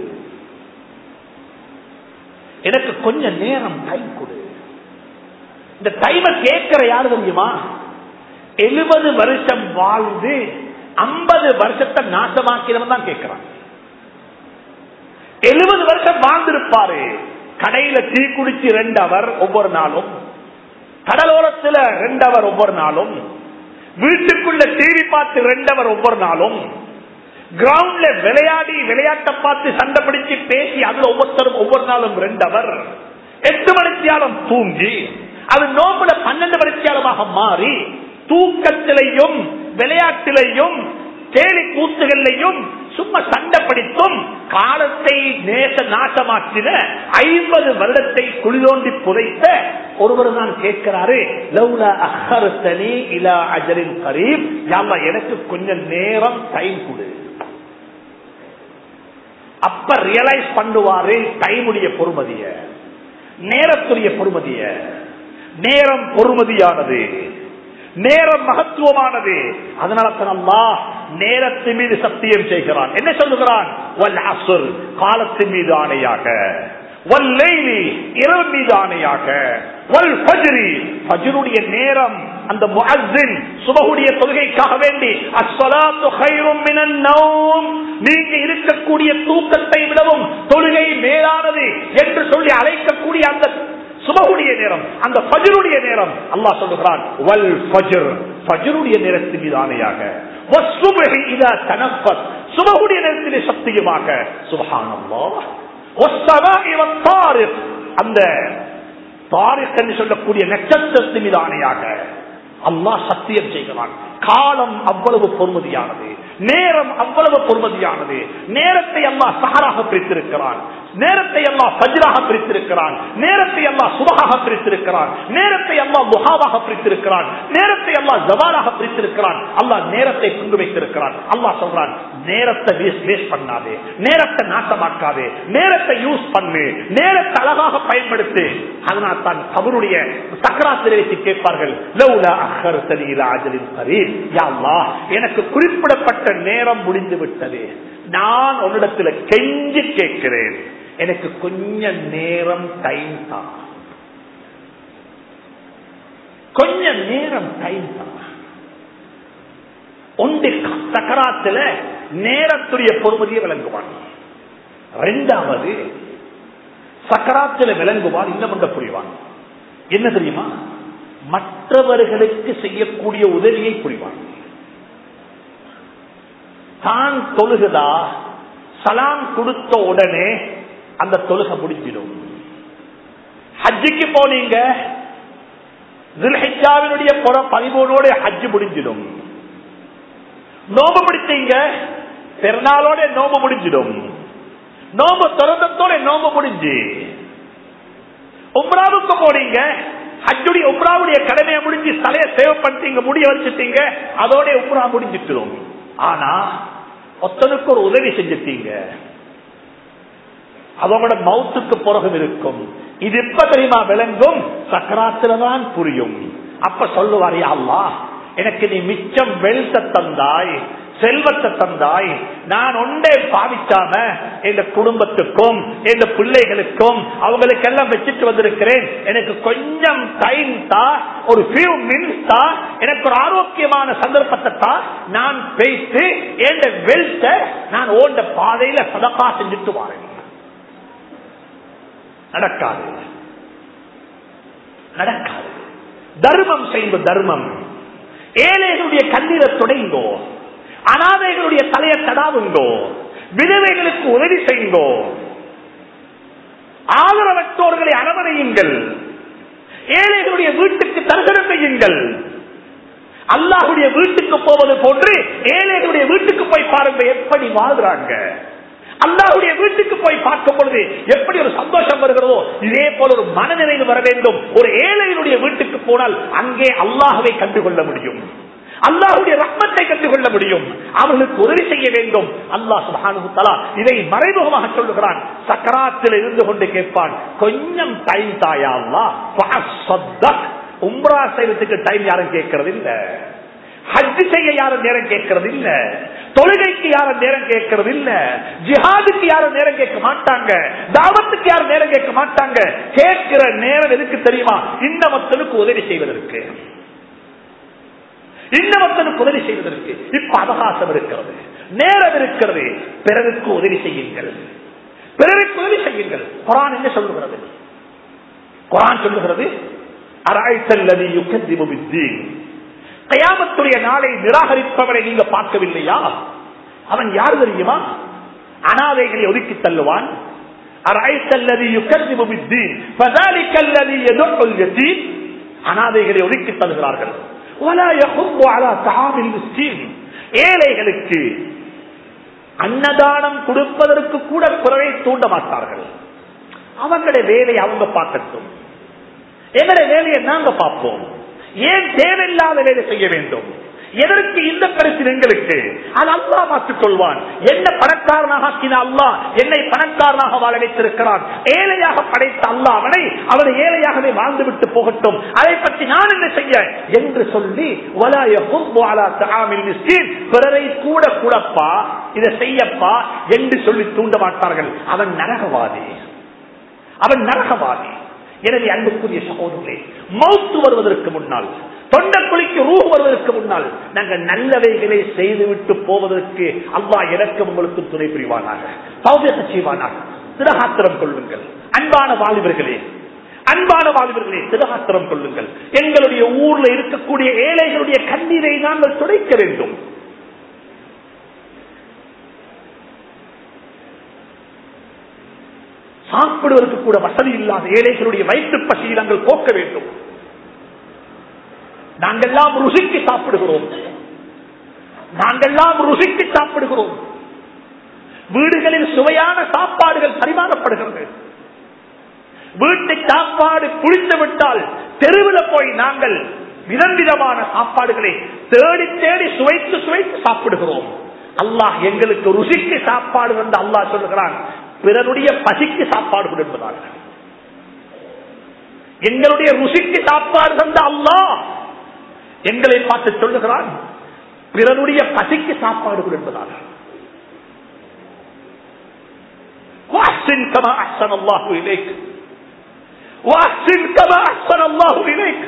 எனக்கு கொஞ்சம் நேரம் டைம் கொடு. இந்த டைமை கேட்கிற யாரு தெரியுமா? 70 வருஷம் வாழ்ந்து 50 வருஷத்தை நாசமாக்கிறவன் தான் கேட்கிறான். 70 வருஷம் வாழ்ந்திருப்பாரு, கடையில டீ குடிச்சு 2 அவர் ஒவ்வொரு நாளும், கடலோரத்துல 2 அவர் ஒவ்வொரு நாளும், வீட்டுக்குள்ள டிவி பார்த்து 2 அவர் ஒவ்வொரு நாளும், கிரவுண்ட்ல விளையாடி விளையாட்டை பார்த்து சண்டை பிடிச்சு பேசி அதுல ஒவ்வொருத்தரும் ஒவ்வொரு நாளும் 2 அவர், 8 மணித்தியாலம் தூங்கி அது நோம்புல 12 மணித்தியாலமாக மாறி தூக்கத்திலையும் விளையாட்டிலையும் கேலி கூத்துகளையும் சும்மா சண்டை பிடித்தும் காலத்தை நாசமாக்கின 50 வருடத்தை குளிதோண்டி புதைத்த ஒருவர் தான் கேட்கிறாரு, லவ்லா அஹ்ஹர்தனி இலா அஜலின் கரீப், யா அல்லாஹ் எனக்கு கொஞ்சம் நேரம் டைம் கொடு. அப்ப ரியலைஸ் பண்ணுவாரு டைமுடைய பொறுமதிய, நேரத்துடைய பொறுமதிய. நேரம் பொறுமதியானது, நேரம் மகத்துவமானது. அதனால தான் அல்லாஹ் நேரத்தின் மீது சத்தியம் செய்கிறான். என்ன சொல்லுகிறான்? வல் அஸ்ர், காலத்தின் மீது ஆணையாக, வல் லைலி, இரவு மீது ஆணையாக, வல் ஃபஜ்ரி, ஃபஜ்ருடைய நேரம். அந்த முஅஸ்ஸின் சுபஹுடைய தொழுகைக்காக வேண்டி அஸ்ஸலாத்து கைரும் மினன் நௌம், நீங்க இருக்கக்கூடிய தூக்கத்தை விடவும் தொழுகை மேலானது என்று சொல்லி அழைக்கக்கூடிய அந்த சுபஹுடைய நேரம், அந்த ஃபஜ்ருடைய நேரம் அல்லாஹ் சொல்லுகிறான் வல் ஃபஜ்ர், ஃபஜ்ருடைய நேரத்தின் மீது ஆணையாக, வஸ்ஸுப்ஹி இதா தனஃபஸ், சுபஹுடைய நேரத்திலே சத்தியமாக, சுப்ஹானல்லாஹ், வஸ்ஸமாஇ வத்தாரிக், அந்த தாரிக் என்று சொல்லக்கூடிய நட்சத்திரத்தின் மீது ஆணையாக அல்லாஹ் சத்தியம் செய்கிறான். காலம் அவ்வளவு பொறுமதியானது, நேரம் அவ்வளவு பொறுமதியானது. நேரத்தை அல்லாஹ் சஹராக பிரித்திருக்கிறான், நேரத்தை அல்லாஹ் ஃபஜ்ராக பிரித்திருக்கிறான், நேரத்தை அல்லாஹ் சுபஹாக பிரித்திருக்கிறான், நேரத்தை அல்லாஹ் துஹாவாக பிரித்திருக்கிறான், நேரத்தை அல்லாஹ் ஜவாலாக பிரித்திருக்கிறான். அல்லாஹ் நேரத்தை கொண்டு வைத்திருக்கிறான். அல்லாஹ் சொல்றான், நேரத்தை வேஸ்ட் பண்ணாதே, நேரத்தை நாசமாக்காதே, நேரத்தை யூஸ் பண்ணு, நேரத்தை அழகாக பயன்படுத்து. அதனால் தான் கபருடைய சக்கராத்திரை வைத்து கேட்பார்கள், லௌலா அஹ்ஹர்தனி இலா அஜலின் கரீப், யா அல்லாஹ் எனக்கு குறிப்பிடப்பட்ட நேரம் முடிந்து விட்டது, நான் உன்னிடத்தில் கெஞ்சி கேட்கிறேன், எனக்கு கொஞ்ச நேரம் டைம் தான், கொஞ்ச நேரம் டைம் தான். ஒன்று சக்கராத்துல நேரத்துடைய பொறுமதியை விளங்குவான். இரண்டாவது சக்கராத்துல விளங்குவான், இன்னும் ஒன்றை புரிவான். என்ன தெரியுமா? மற்றவர்களுக்கு செய்யக்கூடிய உதவியை புரிவான். தான் தொழுகுதா, சலாம் கொடுத்த உடனே அந்த தொழுகை முடிஞ்சிடும். ஹஜ்ஜுக்கு போனீங்க, துல்ஹிஜ்ஜாவினுடைய 13 ஹஜ்ஜு முடிஞ்சிடும். நோம்பு முடிச்சீங்க, பெருநாளோட நோம்பு முடிஞ்சிடும். நோம்பு திறந்தத்தோட நோம்பு முடிஞ்சு. உம்ராவுக்கு போனீங்க, ஹஜ்ஜுடைய உம்ராவுடைய கடமையை முடிஞ்சு தலையை சேவ் பண்ணிட்டீங்க, முடிய வச்சுட்டீங்க, அதோட உம்ரா முடிஞ்சிட்டுரும். ஆனா ஒத்தனுக்கு ஒரு உதவி செஞ்சிட்டீங்க, அதோட மௌத்துக்கு பிறகு இருக்கும். இது எப்ப தெரியுமா விளங்கும்? சக்கராத்தில்தான் புரியும். அப்ப சொல்லுவார், யா அல்லாஹ் எனக்கு நீ மிச்சம் வெல்த்த தந்தாய், செல்வத்தை தந்தாய், நான் ஒன்றே பாவிக்காம எங்க குடும்பத்துக்கும் எங்க பிள்ளைகளுக்கும் அவங்களுக்கு எல்லாம் வச்சுட்டு வந்திருக்கிறேன், எனக்கு கொஞ்சம் டைம் தா, ஒரு few minutes தா, எனக்கு ஒரு ஆரோக்கியமான சந்தர்ப்பத்தை தா, நான் பேசி என் வெல்த்த நான் ஓண்ட பாதையில சதகா செஞ்சுட்டு வரேன். நடக்காது, நடக்காது. தர்மம் செய்வது தர்மம். ஏழைகளுடைய கண்ணீரை துடைங்கோ, அனாதைகளுடைய தலையை தடாவுங்கோ, விதவைகளுக்கு உதவி செய்யுங்கோ, ஆதரவற்றோர்களை அரவணையுங்கள், ஏழைகளுடைய வீட்டுக்கு தரிசனம் செய்யுங்கள். அல்லாஹ்வுடைய வீட்டுக்கு போவது போன்று ஏழைகளுடைய வீட்டுக்கு போய் பாருங்க எப்படி வாழ்றாங்க. அல்லாஹ்வுடைய வீட்டுக்கு போய் பார்க்கும் பொழுது எப்படி ஒரு சந்தோஷம் வருகிறதோ, இதே போல ஒரு மனநிறைவு வர வேண்டும். ஒரு ஏழையினுடைய வீட்டுக்கு போனால் அங்கே அல்லாஹ்வை கண்டுகொள்ள முடியும், அல்லாஹ்வுடைய ரஹ்மத்தை கண்டுகொள்ள முடியும், அவர்களுக்கு உதவி செய்ய வேண்டும். அல்லாஹ் சுப்ஹானஹு வ தஆலா இதை மறைமுகமாக சொல்லுகிறான். சக்கராத்தில் இருந்து கொண்டு கேட்பான், கொஞ்சம் டைம் தாயா அல்லாஹ், ஃபஅஸ்ஸதக். உம்ரா செய்வதற்கு டைம் யாரும் கேட்கறது இல்ல, ஹஜ் செய்ய யாரும் நேரம் கேட்கறது இல்ல, தொழுகைக்கு யாரும் நேரம் கேட்கறது இல்ல, ஜிஹாதுக்கு யாரும் நேரம் கேட்க மாட்டாங்க, தாவத்துக்கு யாரும் நேரம் கேட்க மாட்டாங்க. கேட்கிற நேரம் எதுக்கு தெரியுமா? இன்னமத்தனுக்கு உதவி செய்வதற்கு, இன்னமத்தனுக்கு உதவி செய்வதற்கு. இப்ப அவகாசம் இருக்கிறது, நேரம் இருக்கிறது, பிறருக்கு உதவி செய்யுங்கள், பிறருக்கு உதவி செய்யுங்கள். குர்ஆன் என்ன சொல்லுகிறது? குர்ஆன் சொல்லுகிறது, அரஐத்தல்லதி யுகذிபு பித்தீன், கியாமத்துடைய நாளை நிராகரிப்பவரை நீங்க பார்க்கவில்லையா? அவன் யார் தெரியுமா? அனாதைகளை ஒதுக்கி தள்ளுவான். அரஐத்தல்லதி யுகذிபு பித்தீன் ஃபذلكல்லதி யதுல் யதீம், அனாதைகளை ஒதுக்கி தள்ளுகிறார்கள். வலா யஹுது அலா தஆமில் மிஸ்கீன், ஏழைகளுக்கு அன்னதானம் கொடுப்பதற்கு கூட குறைவை தூண்ட மாட்டார்கள். அவங்களுடைய வேலையை அவங்க பார்க்கட்டும், எங்களுடைய வேலையை நாங்க பார்ப்போம். ஏன் தேவையில்லாத வேலை செய்ய வேண்டும்? எதற்கு இந்த பிரச்சனை எங்களுக்கு? அது அல்லாஹ் மாற்றிக் கொள்வான். என்ன பணக்காரனாக ஆக்கின அல்லாஹ் என்னை பணக்காரனாக வாழ வைத்திருக்கிறான். ஏழையாக படைத்த அல்லாஹ் அவனை ஏழையாகவே வாழ்ந்துவிட்டு போகட்டும், அதை பற்றி நான் என்ன செய்ய என்று சொல்லி பிறரை கூட கூடப்பா இதை செய்யப்பா என்று சொல்லி தூண்ட மாட்டார்கள். அவன் நரகவாதி, அவன் நரகவாதி. எனவே அன்புக்குரிய சகோதரர்களே, மௌத்து வருவதற்கு முன்னால், தொண்டக்குழிக்கு ரூஹ் வருவதற்கு முன்னால் நாங்கள் நல்லவைகளை செய்துவிட்டு போவதற்கு அல்லாஹ் எனக்கும் உங்களுக்கு துணை புரிவானாக, தௌஃபீக் செய்வானாக. திடகாத்திரம் கொள்ளுங்கள் அன்பான வாலிபர்களே, அன்பான வாலிபர்களே, திடகாத்திரம் கொள்ளுங்கள். எங்களுடைய ஊர்ல இருக்கக்கூடிய ஏழைகளுடைய கண்ணீரை நாங்கள் துடைக்க வேண்டும். சாப்பிடுவதற்கு கூட வசதி இல்லாத ஏழைகளுடைய வயிற்று பசியை நாங்கள் போக்க வேண்டும். நாங்கெல்லாம் ருசிக்கு சாப்பிடுகிறோம், நாங்கெல்லாம் ருசிக்கு சாப்பிடுகிறோம். வீடுகளில் சுவையான சாப்பாடுகள் பரிமாறப்படுகிறது. வீட்டு சாப்பாடு புளித்து விட்டால் தெருவில் போய் நாங்கள் விதவிதமான சாப்பாடுகளை தேடி தேடி சுவைத்து சுவைத்து சாப்பிடுகிறோம். அல்லாஹ் எங்களுக்கு ருசிக்கு சாப்பாடு வந்து அல்லாஹ் சொல்லுகிறான், பிறருடைய பசிக்கு சாப்பாடு என்பதாக. எங்களுடைய ருசிக்கு சாப்பாடு தந்த அல்லாஹ் எங்களை பார்த்து சொல்லுகிறான், பிறருடைய பசிக்கு சாப்பாடு என்பதாக. وَأَحْسِنْ كَمَا أَحْسَنَ اللَّهُ إِلَيْكَ وَأَحْسِنْ كَمَا أَحْسَنَ اللَّهُ إِلَيْكَ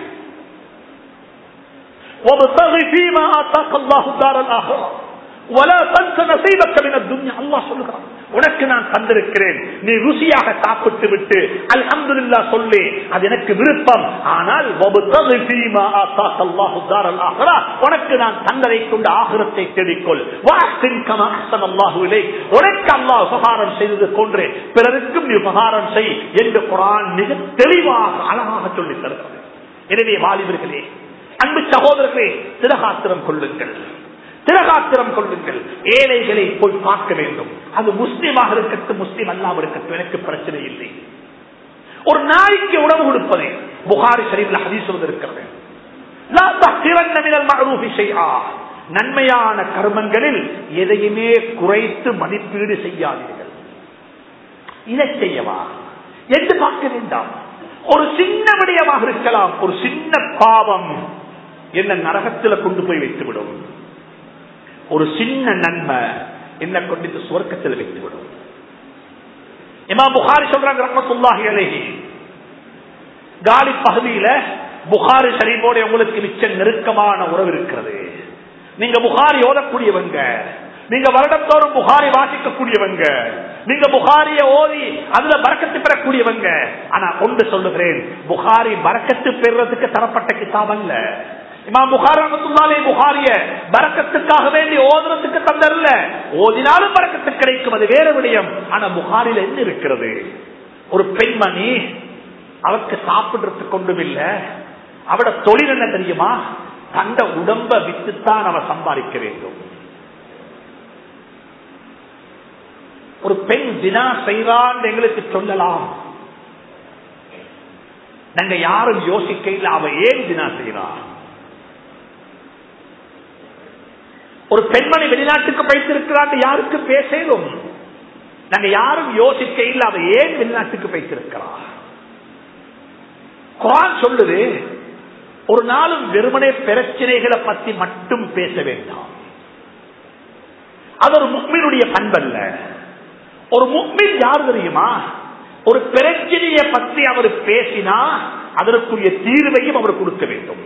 وَابْتَغِ فِيمَا آتَاكَ اللَّهُ الدَّارَ الْآخِرَةَ وَلَا تَنْسَ نَصِيبَكَ مِنَ الدُّنْيَا. அல்லாஹ் சொல்லுகிறான், உனக்கு நான் தந்திருக்கிறேன், நீ ருசியாக சாப்பிட்டு விட்டு அல்ஹம்துலில்லாஹ் சொல்லு, அது எனக்கு விருப்பம். ஆனால் வபதகி ஃபீமா ஆதாக அல்லாஹு தாரல் ஆகிரா, உனக்கு நான் தந்ததை கொண்டு ஆகிரத்தை தேடிக்கொள். வஅஹ்சின் கமா அஹ்ஸன அல்லாஹு இலைக், உனக்கு அல்லாஹ் உபகாரம் செய்தது போன்று பிறருக்கும் நீ உபகாரம் செய் என்று குர்ஆன் மிக தெளிவாக அழகாக சொல்லித் தருகிறது. எனவே வாலிபர்களே, அன்பு சகோதரர்களே, திடகாத்திரம் கொள்ளுங்கள், திரகாத்திரம் கொள்ளுங்கள். ஏழைகளை போய் பார்க்க வேண்டும். அது முஸ்லீமாக இருக்கட்டும், முஸ்லீம் அல்லாம இருக்கட்டும், எனக்கு பிரச்சனை இல்லை. ஒரு நாய்க்கு உணவு கொடுப்பது புகாரி ஷரீஃப்ல ஹதீஸ் இருக்கிறது. லா தஹ்கிரன்ன மினல் மஅரூஃபி ஷைஆ, நன்மையான கர்மங்களில் எதையுமே குறைத்து மதிப்பீடு செய்யாதீர்கள். இதை செய்யவா என்று பார்க்க வேண்டாம். ஒரு சின்ன விடயமாக இருக்கலாம், ஒரு சின்ன பாவம் என்ன நரகத்தில் கொண்டு போய் வைத்துவிடும். ஒரு சின்ன நன்மை என்ன கொண்டு சுவர்க்கத்தில் வைத்துவிடும். இமாம் புகாரி சொல்றாங்க ரஹ்மத்துல்லாஹி அலைஹி, காலி பகுதியில புகாரி ஷரீஃபோட உங்களுக்கு மிச்ச நெருக்கமான உறவு இருக்கிறது. நீங்க புகாரி ஓதக்கூடியவங்க, நீங்க வருடத்தோறும் புகாரி வாசிக்கக்கூடியவங்க, நீங்க புகாரிய ஓதி அதுல பரக்கத்து பெறக்கூடியவங்க. ஆனா கொண்டு சொல்லுகிறேன், புகாரி பரக்கத்து பெறுறதுக்கு தரப்பட்ட கிதாப் அல்ல. இமாம் புகாரி ரஹ்மத்துல்லாஹி புகாரிய பரக்கத்துக்காக வேண்டி ஓதுறதுக்கு தந்தல்ல. ஓதினாலும் பரக்கத்து கிடைக்கும், அது வேற விடயம். ஆனா புகாரில என்ன இருக்கிறது? ஒரு பெண்மணி, அவருக்கு சாப்பிடுறதுக்கு கொண்டும் இல்ல, அவட தொழில் என்ன தெரியுமா? தந்த உடம்ப வித்துத்தான் அவ சம்பாதிக்க வேண்டும். ஒரு பெண் தினா செய்றான் எங்களுக்கு சொல்லலாம், நாங்க யாரும் யோசிக்க இல்ல அவ ஏன் தினா செய்றான். ஒரு பெண்மணி வெளிநாட்டுக்கு பயிற்சிருக்கிறான் யாருக்கு பேசலும், நாங்க யாரும் யோசிக்க இல்ல அவ ஏன் வெளிநாட்டுக்கு பயிற்சிருக்கிறான். குர்ஆன் சொல்லுது, ஒரு நாளும் வெறுமனே பிரச்சனைகளை பத்தி மட்டும் பேச வேண்டாம். அது ஒரு முஃமினுடைய பண்பல்ல. ஒரு முஃமின் யார் தெரியுமா? ஒரு பிரச்சனையை பற்றி அவர் பேசினா அதற்குரிய தீர்வையும் அவர் கொடுக்க வேண்டும்.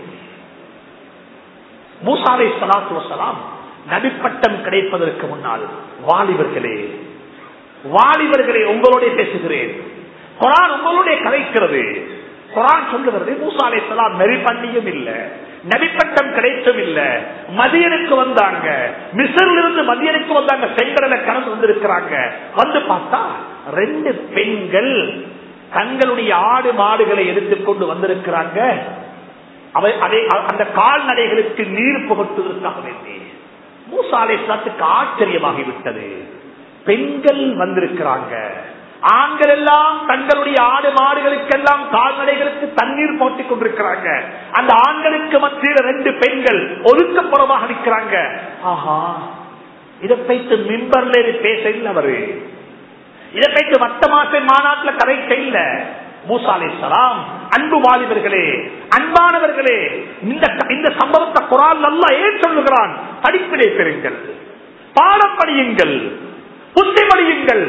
மூசா அலைஹிஸ்ஸலாத்து வஸ்ஸலாம் நபிப்பட்டம் கிடைப்பதற்கு முன்னால், வாலிபர்களே வாலிபர்களே உங்களோட பேசுகிறேன், குர்ஆன் உங்களோட கதைக்கிறது. குர்ஆன் சொல்லுகிறது, மூசா அலைஹிஸ்ஸலாம் நபி பண்ணியும் இல்ல, நபிப்பட்டம் கிடைத்தும் இல்ல, மதியனுக்கு வந்தாங்க, மிஸ்ரில் இருந்து மதியனுக்கு வந்தாங்க, செங்கடலை கடந்து வந்திருக்கிறாங்க. வந்து பார்த்தா 2 பெண்கள் தங்களுடைய ஆடு மாடுகளை எடுத்துக்கொண்டு வந்திருக்கிறாங்க. அந்த கால்நடைகளுக்கு நீர் புகட்டுவதற்காக வேண்டி மூசா அலைஹிஸ்ஸலாத்துக்கு ஆச்சரியமாகிவிட்டது. பெண்கள் வந்திருக்கிறாங்க, ஆண்கள் எல்லாம் தங்களுடைய ஆடு மாடுகளுக்கெல்லாம் கால்நடைகளுக்கு தண்ணீர் போட்டிக் கொண்டிருக்கிறாங்க. அந்த ஆண்களுக்கு மத்தியில் 2 பெண்கள் ஒதுக்கப்புறமாக நிற்கிறாங்க. ஆஹா, இதை பைத்து மிம்பர்ல பேச இல்லை, அவரு இதை பைத்து வட்ட மாச மாநாட்டில் கதைக்க இல்ல. மூசா அலைஹிஸ்ஸலாம், அன்பு வாலிபர்களே, அன்பானவர்களே, இந்த சம்பவத்தை குர்ஆன் அல்லாஹ் ஏன் சொல்லுகிறான்? படிப்பினை பெறுங்கள், பாடம் படியுங்கள், புத்தி படியுங்கள்.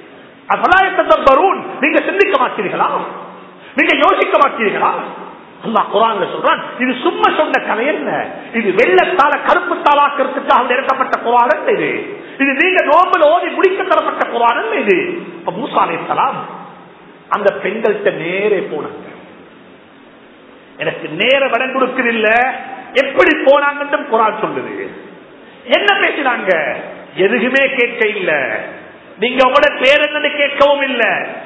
நீங்க சிந்திக்க மாட்டீர்களா? நீங்க யோசிக்க மாட்டீர்களா? அல்லாஹ் குர்ஆன்ல சொல்றான், இது சும்மா சொன்ன கதை அல்ல, இது வெள்ளத்தால கருப்பு தாளாக்கிறதுக்காக இறக்கப்பட்ட குர்ஆன் அல்ல. இது நீங்க நோம்புல ஓதி முடிக்க தரப்பட்ட குர்ஆன் அல்ல. இது மூசா அலைஹிஸ்ஸலாம் அந்த பெண்கள்கிட்ட நேரே போனாங்க. எனக்கு நேர வடம் கொடுக்கல, எப்படி போனாங்கன்னு குர்ஆன் சொல்லுது. என்ன பேசினாங்க? எதுவுமே கேட்க இல்ல. நீங்க உங்களோட பேர் என்னன்னு கேட்கவும் இல்ல.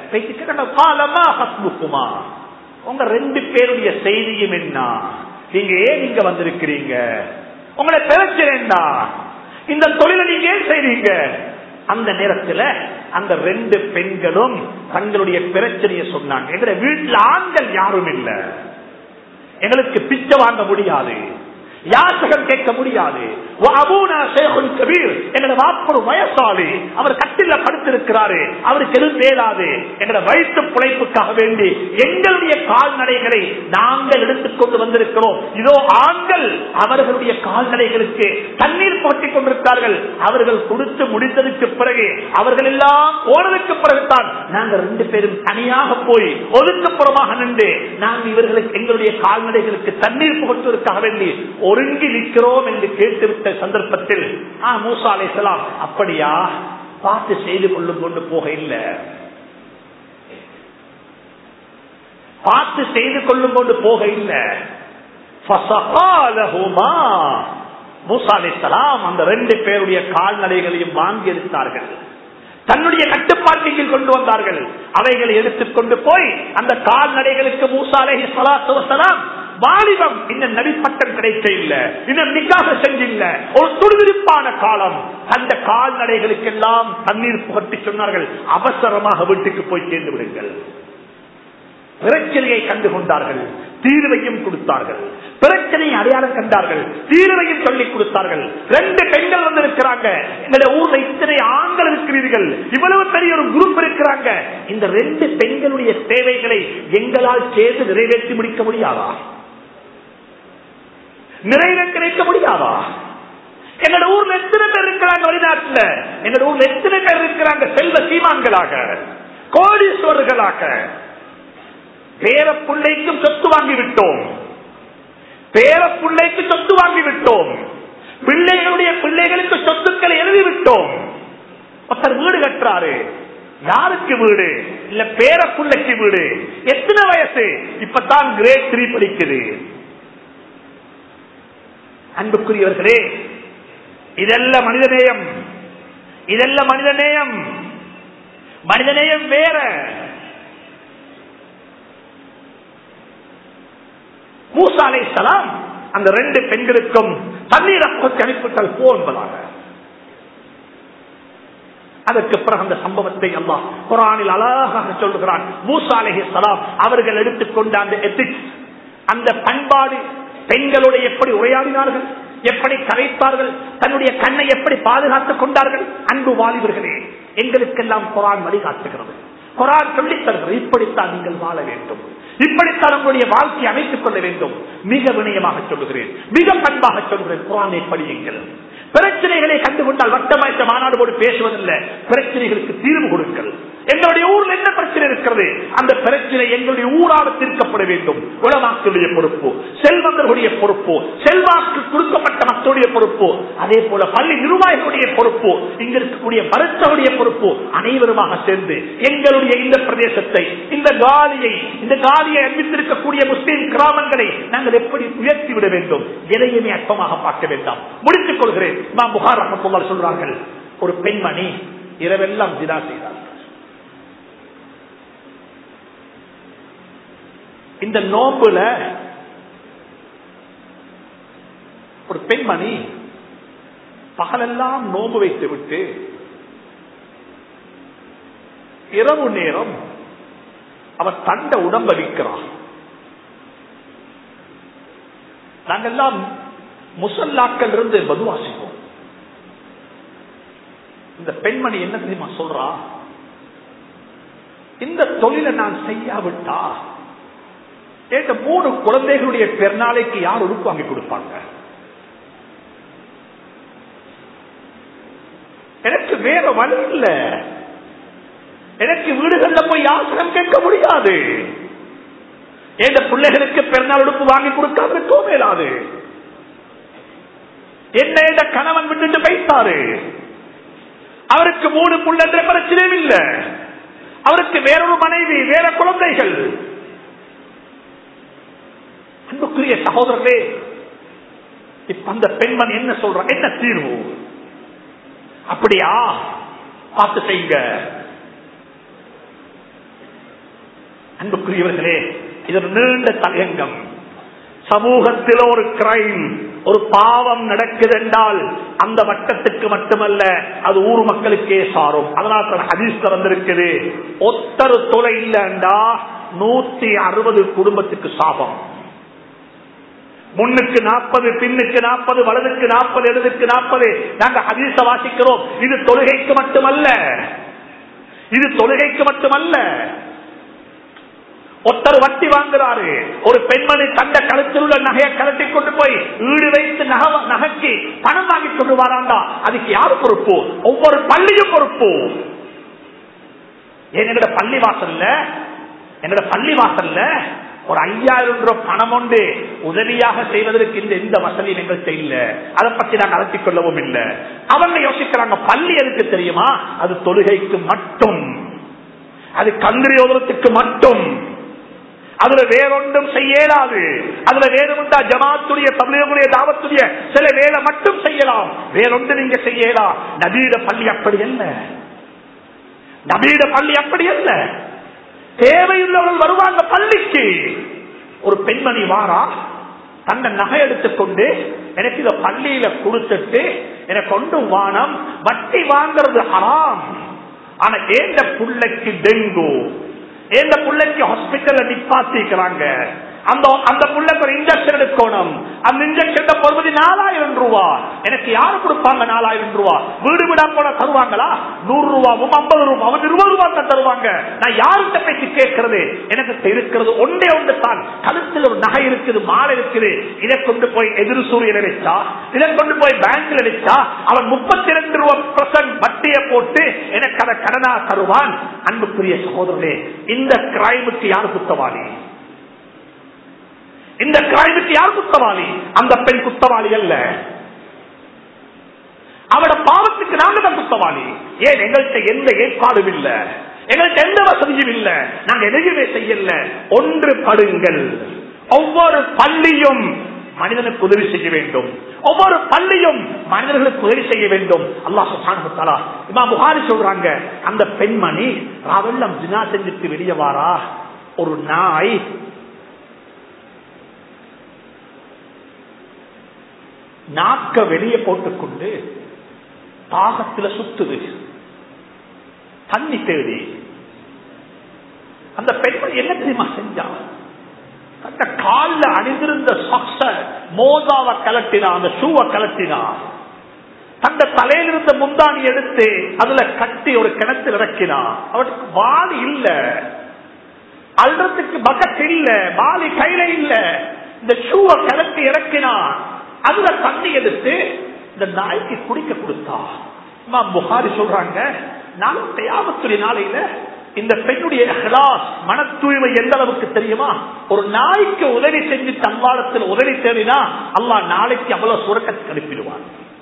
உங்க 2 பேருடைய செய்தியும் என்ன? நீங்க ஏன் இங்க வந்திருக்கிறீங்க? உங்களை பிரச்சனை என்ன? இந்த தொழிலை நீங்க ஏன் செய்றீங்க? அந்த நேரத்தில் அந்த 2 பெண்களும் தங்களுடைய பிரச்சனையை சொன்னாங்க. எங்க வீட்டுல ஆண்கள் யாரும் இல்ல, எங்களுக்கு பிச்சை வாங்க முடியாது, யாசகம் கேட்க முடியாது. வயசாளி, அவர் கட்டில படுத்திருக்கிறாரு, அவருக்கு எதுவும் மேலாது. எங்களோட வயிற்று பிழைப்புக்காக வேண்டி எங்களுடைய கால்நடைகளை நாங்கள் எடுத்துக்கொண்டு வந்திருக்கிறோம். இதோ ஆண்கள் அவர்களுடைய கால்நடைகளுக்கு தண்ணீர் போட்டிக் கொண்டிருக்கிறார்கள். அவர்கள் கொடுத்து முடிந்ததுக்கு பிறகு, அவர்கள் எல்லாம் போனதுக்கு பிறகுதான் நாங்கள் 2 பேரும் தனியாக போய் ஒதுக்கப்புறமாக நின்று நாங்கள் இவர்களுக்கு எங்களுடைய கால்நடைகளுக்கு தண்ணீர் புகட்டுவதற்காக வேண்டி ஒருங்கி நிற்கிறோம் என்று கேட்டுவிட்ட சந்தர்ப்பத்தில் மூசா அலைஹிஸ்ஸலாம், அப்படியா, பார்த்து செய்து கொள்ளும் கொண்டு போக இல்லை, பார்த்து செய்து கொள்ளும் கொண்டு போக இல்லை. மூசா அலைஹிஸ்ஸலாம் அந்த 2 பேருடைய கால்நடைகளையும் வாங்கி எடுத்தார்கள், தன்னுடைய கட்டுப்பாட்டில் கொண்டு வந்தார்கள். அவைகளை எடுத்துக்கொண்டு போய் அந்த கால்நடைகளுக்கு மூசா அலைஹிஸ்ஸலாத்து வஸ்ஸலாம் வாலிபம், இன்னும் நபிப்பட்டம் கிடைக்க இல்ல, இன்னும் நிக்காஹ் செஞ்சில்ல, ஒரு துடிதுடிப்பான காலம். அந்த கால்நடைகளுக்கெல்லாம் தண்ணீர் புகட்டி சொன்னார்கள், அவசரமாக வீட்டுக்கு போய் சேர்ந்து விடுங்கள். பிரச்சனையை கண்டு கொண்டார்கள், தீர்வையும் கொடுத்தார்கள். பிரச்சனையை அடையாளம் கண்டார்கள், தீர்வையும் சொல்லிக் கொடுத்தார்கள். 2 பெண்கள் வந்து இருக்கிறாங்க, எங்களுடைய ஊர்ல இத்தனை ஆண்கள் இருக்கிறீர்கள், இவ்வளவு பெரிய ஒரு குரூப் இருக்கிறாங்க, இந்த 2 பெண்களுடைய தேவைகளை எங்களால் சேர்ந்து நிறைவேற்றி முடிக்க முடியாதா? நிறைவேற்றி வைக்க முடியாதா? எங்களோட ஊர்ல எத்தனை பேர் இருக்கிறாங்க வெளிநாட்டுல? எங்களோட ஊர்ல எத்தனை பேர் இருக்கிறாங்க செல்வ சீமான்களாக, கோடீஸ்வரர்களாக? பேர பிள்ளைக்கும் சொத்து வாங்கிவிட்டோம், பேர பிள்ளைக்கு சொத்து வாங்கிவிட்டோம், பிள்ளைகளுடைய பிள்ளைகளுக்கு சொத்துக்களை எழுதிவிட்டோம். ஒருத்தர் வீடு கட்டுறாரு, யாருக்கு வீடு? இல்ல பேர பிள்ளைக்கு வீடு. எத்தனை வயசு? இப்பதான் கிரேட் 3 படிக்குது. அன்புக்குரியவர்களே, இதெல்லாம் மனிதநேயம், இதெல்லாம் மனிதநேயம். மனிதநேயம் வேற. மூசா அலைஹிஸ்ஸலாம் அந்த 2 பெண்களுக்கும் தண்ணீர் அனுப்பிவிட்டால் போன்பதாக. அதற்கு பிறகு அந்த சம்பவத்தை அல்லாஹ் குர்ஆனில் அழகாக சொல்லுகிறான். மூசா அலைஹிஸ்ஸலாம் அவர்கள் எடுத்துக்கொண்ட அந்த எத்திக்ஸ், அந்த பண்பாடு, பெண்களோடு எப்படி உரையாடினார்கள், எப்படி கரைத்தார்கள், தன்னுடைய கண்ணை எப்படி பாதுகாத்துக் கொண்டார்கள். அன்பு வாலிபர்களே, எங்களுக்கெல்லாம் குர்ஆன் வழிகாட்டுகிறது, குர்ஆன் சொல்லித் தருகிறது. இப்படித்தான் நீங்கள் வாழ வேண்டும், இப்படித்தான் உங்களுடைய வாழ்க்கையை அமைத்துக் கொள்ள வேண்டும். மிக வினயமாக சொல்லுகிறேன், மிக பண்பாக சொல்லுகிறேன், குர்ஆனை படியுங்கள். பிரச்சனைகளை கண்டுகொண்டால் வட்டமாய்த்த மாநாடு போடு பேசுவதில்லை, பிரச்சனைகளுக்கு தீர்வு கொடுங்கள். எங்களுடைய ஊர்ல என்ன பிரச்சனை இருக்கிறது, அந்த பிரச்சனை எங்களுடைய ஊராக தீர்க்கப்பட வேண்டும். உலமாக்களுடைய பொறுப்பு, செல்வந்தர்களுடைய பொறுப்பு, செல்வாக்கு கொடுக்கப்பட்ட மக்களுடைய பொறுப்பு, அதே போல பள்ளி நிர்வாகிகளுடைய பொறுப்பு, இங்க இருக்கக்கூடிய மருத்துவருடைய பொறுப்பு. அனைவருமாக சேர்ந்து எங்களுடைய இந்த பிரதேசத்தை, இந்த காலியை அறிவித்திருக்கக்கூடிய முஸ்லிம் கிராமங்களை நாங்கள் எப்படி உயர்த்தி விட வேண்டும், எதையுமே அற்பமாக பார்க்க வேண்டாம். முடித்துக் கொள்கிறேன். இமாம் புகாரி ரஹ்மத்துல்லாஹி சொல்றார்கள், ஒரு பெண்மணி இரவெல்லாம் ஜினா செய்தார். இந்த நோம்புல ஒரு பெண்மணி பகலெல்லாம் நோம்பு வைத்து விட்டு இரவு நேரம் அவன் தண்ட உடம்ப விற்கிறான். நாங்கெல்லாம் முசல்லாக்கள் இருந்து பதுவாசிப்போம். இந்த பெண்மணி என்ன தெரியுமா சொல்றா, இந்த தொழிலை நான் செய்யாவிட்டா இந்த 3 குழந்தைகளுடைய பெருநாளைக்கு யார் உடுப்பு வாங்கி கொடுப்பாங்க? எனக்கு வேற வழி இல்ல. எனக்கு வீடுகள்ல போய் யாசனம் கேட்க முடியாது. எந்த பிள்ளைகளுக்கு பெருநாள் உடுப்பு வாங்கி கொடுக்காம தோமேலாது. என்ன கணவன் விட்டுட்டு போய்த்தாரு. அவருக்கு 3 பிள்ளை பிரச்சனையும் இல்லை. அவருக்கு வேறொரு மனைவி, வேற குழந்தைகள். அன்புக்குரிய சகோதரர்களே, இப்ப அந்த பெண்மணி என்ன சொல்ற, என்ன தீர்வு? அப்படியா, பார்த்து செய்யுங்க. அன்புக்குரியவர்களே, இது ஒரு நீண்ட தலையங்கம். சமூகத்தில் ஒரு கிரைம், ஒரு பாவம் நடக்குது என்றால் அந்த வட்டத்துக்கு மட்டுமல்ல, அது ஊர் மக்களுக்கே சாரும். அதனால் தான் ஹதீஸ் வந்திருக்குது, ஒத்தரு தொலை இல்லைண்டா 160 குடும்பத்துக்கு சாபம். முன்னுக்கு 40, பின்னுக்கு 40, வலதுக்கு 40, இடதுக்கு 40. நாங்க ஹதீஸ வாசிக்கிறோம். இது தொழுகைக்கு மட்டுமல்ல, இது தொழுகைக்கு மட்டுமல்ல. ஒருத்தர் வட்டி வாங்குறாரு, ஒரு பெண்மணி தந்த கழுத்தில் உள்ள நகையை கலட்டி கொண்டு போய் வீடு வைத்து நகைக்கு பணம் வாங்கி கொண்டு வராண்டா, அதுக்கு யாரு பொறுப்பு? ஒவ்வொரு பள்ளியும் பொறுப்பு. எங்கட பள்ளிவாசல்ல ஒரு 5000 ரூபாய் பணம் உண்டு உதவியாக செய்வதற்கு இந்த வசதி எங்கள்கிட்ட இல்ல. அதை பற்றி நாங்கள் அலட்டிக் கொள்ளவும் இல்லை. அவங்க யோசிக்கிறாங்க, பள்ளி எதுக்கு தெரியுமா? அது தொழுகைக்கு மட்டும், அது கந்திரி ஓதுறதுக்கு மட்டும். அதுல வேறொன்றும் செய்யலாது. அதுல வேறுமுண்டா ஜமாத்துடைய தமிழர்களுடைய தாவத்துடைய சில வேலை மட்டும் செய்யலாம், வேறொன்று நீங்க செய்யலாம். நபீட பள்ளி அப்படி அல்ல. நபீட பள்ளி அப்படி அல்ல. தேவையுள்ளவர்கள் வருவாங்க பள்ளிக்கு. ஒரு பெண்மணி வாரா, தன்னை நகை எடுத்துக்கொண்டு எனக்கு இத பள்ளியில கொடுத்துட்டு எனக்கு கொண்டு வானம், வட்டி வாங்கிறது ஹராம். ஆனா ஏந்த புள்ளைக்கு டெங்கு, ஏந்த புள்ளைக்கு ஹாஸ்பிட்டல்ல நிப்பாட்டிக்கிறாங்க. அந்த புள்ளைக்கு ஒரு இன்ஜெக்ஷன் எடுக்கணும். அந்த இன்ஜெக்ஷன் பொறுமதி 4000 ரூபாய். எனக்கு யாரு கொடுப்பாங்க 4000 ரூபாய்? வீடு வீடா போல தருவாங்களா? 100 ரூபாவும் 50 ரூபாவும் 20 ரூபாய் தான் தருவாங்க. நான் யாருகிட்ட பேசி கேட்கறது? எனக்கு இருக்கிறது ஒன்றே ஒன்று தான். கழுத்தில் ஒரு நகை இருக்குது, மாலை இருக்குது. இதை கொண்டு போய் எதிர் சூரியன் அடிச்சா, இதை கொண்டு போய் பேங்க்ல அடிச்சா அவன் 32 ரூபாய் வட்டியை போட்டு எனக்கு அதை கடனா தருவான். அன்புக்குரிய சகோதரர்களே, இந்த கிரைமுக்கு யார் குத்தவாளி? இந்த கிரைமுக்கு யார் குத்தவாளி? அந்த பெண் குத்தவாளி அல்ல. அவட பாவத்துக்கு நாங்க தான் குத்தவாளி. ஏன்? எங்கள்கிட்ட எந்த ஏற்பாடும் இல்ல, எங்கள்கிட்ட எந்த வசதியும் இல்ல, நாங்க எதையுமே செய்யல. ஒன்று படுங்கள். ஒவ்வொரு பள்ளியும் மனிதனுக்கு உதவி செய்ய வேண்டும். ஒவ்வொரு பள்ளியும் மனிதர்களுக்கு உதவி செய்ய வேண்டும். அல்லாஹ் சுப்ஹானஹு வ தஆலா, இமாம் புகாரி சொல்றாங்க, அந்த பெண்மணி ராவெல்லாம் ஜினா செஞ்சுட்டு வெளியே வாரா. ஒரு நாய் நாக்க வெளியே போட்டுக்கொண்டு தாகத்தில் சுத்துது, தண்ணி தேடி. அந்த பெண்மணி என்ன தெரியுமா செஞ்சா? அந்த காலில் அணிந்திருந்த சாக்ஸ, மோதாவை கலட்டினா, அந்த ஷூவை கலட்டினா, தந்த தலையிலிருந்த முந்தாணி எடுத்து அதுல கட்டி ஒரு கிணத்தில் இறக்கினா. அவருக்கு வாளி இல்ல, அல்றதுக்கு பக்கெட் இல்ல, வாளி கையில இல்ல. இந்த ஷூவை கலட்டி இறக்கினா, அதுல தண்ணி எடுத்து இந்த நாய்க்கு குடிக்க கொடுத்தா. இமாம் புகாரி சொல்றாங்க, நானும் கியாமத்துடைய நாளையில இந்த பெண்ணுடைய இஹ்லாஸ், மன தூய்மை எந்த அளவுக்கு தெரியுமா? ஒரு நாய்க்கு உதவி செஞ்சு தன்வாளத்தில் உதவி தேடினா அல்லாஹ் நாளைக்கு அவ்வளவு சுரக்கத்துக்கு அனுப்பிடுவான்.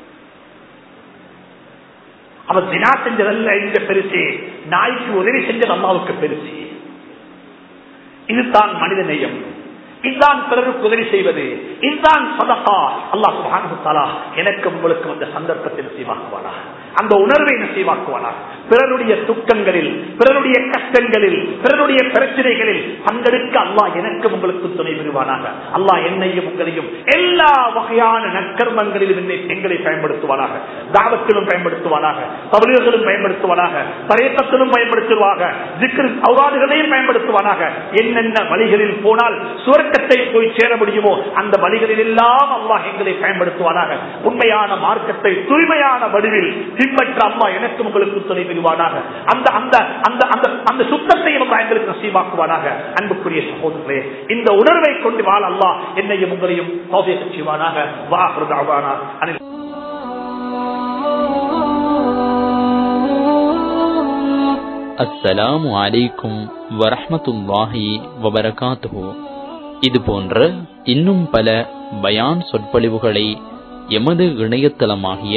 அவர் தினா செஞ்சதல்ல இந்த பெருசு, நாய்க்கு உதவி செஞ்சது அல்லாவுக்கு பெருசு. இதுதான் மனித நேயம், இதுதான் பிறருக்கு உதவி செய்வது, இதுதான் சதகா. அல்லாஹ் சுப்ஹானஹு வ தஆலா எனக்கு உங்களுக்கு அந்த சந்தர்ப்பத்தில் நசீவாக்குவானா, அந்த உணர்வை நசீவாக்குவானா. பிறருடைய துக்கங்களில், பிறருடைய கஷ்டங்களில், பிறருடைய பிரச்சனைகளில் பங்கெடுக்க அல்லாஹ் எனக்கும் உங்களுக்கு துணை புரிவானாக. அல்லாஹ் என்னையும் உங்களையும் எல்லா வகையான நற்கர்மங்களிலும் எங்களை பயன்படுத்துவானாக. தாவத்திலும் பயன்படுத்துவானாக, தபலீகிலும் பயன்படுத்துவானாக, தரீக்கத்திலும் பயன்படுத்துவாக, ஜிக்ர் அவுராதுகளையும் பயன்படுத்துவானாக. என்னென்ன வழிகளில் போனால் சுவர்க்கத்தை போய் சேர முடியுமோ அந்த வழிகளில் எல்லாம் அல்லாஹ் எங்களை பயன்படுத்துவானாக. உண்மையான மார்க்கத்தை தூய்மையான வடிவில் பின்பற்ற அல்லாஹ் எனக்கும் உங்களுக்கு துணை புரிவானாக. அந்த சுத்தத்தையும் எங்களுக்கு நசீவாக்குவானாக. அன்புக்குரிய சகோதரர்களே, இந்த உணர்வை கொண்டு வாழ அல்லாஹ் என்னையும் உங்களையும் தௌஃபீக் செய்வானாக. வஆகிரு தஅவானா அனில் அஸ்ஸலாமு அலைக்கும் வரஹ்மத்துல்லாஹி வபரகாத்துஹு. இது போன்ற இன்னும் பல பயான் சொற்பொழிவுகளை எமது இணையதளமாகிய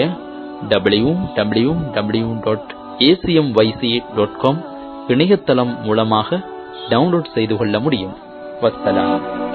www.acmyc.com இணையதளம் மூலமாக டவுன்லோட் செய்து கொள்ள முடியும். வஸ்ஸலாம்.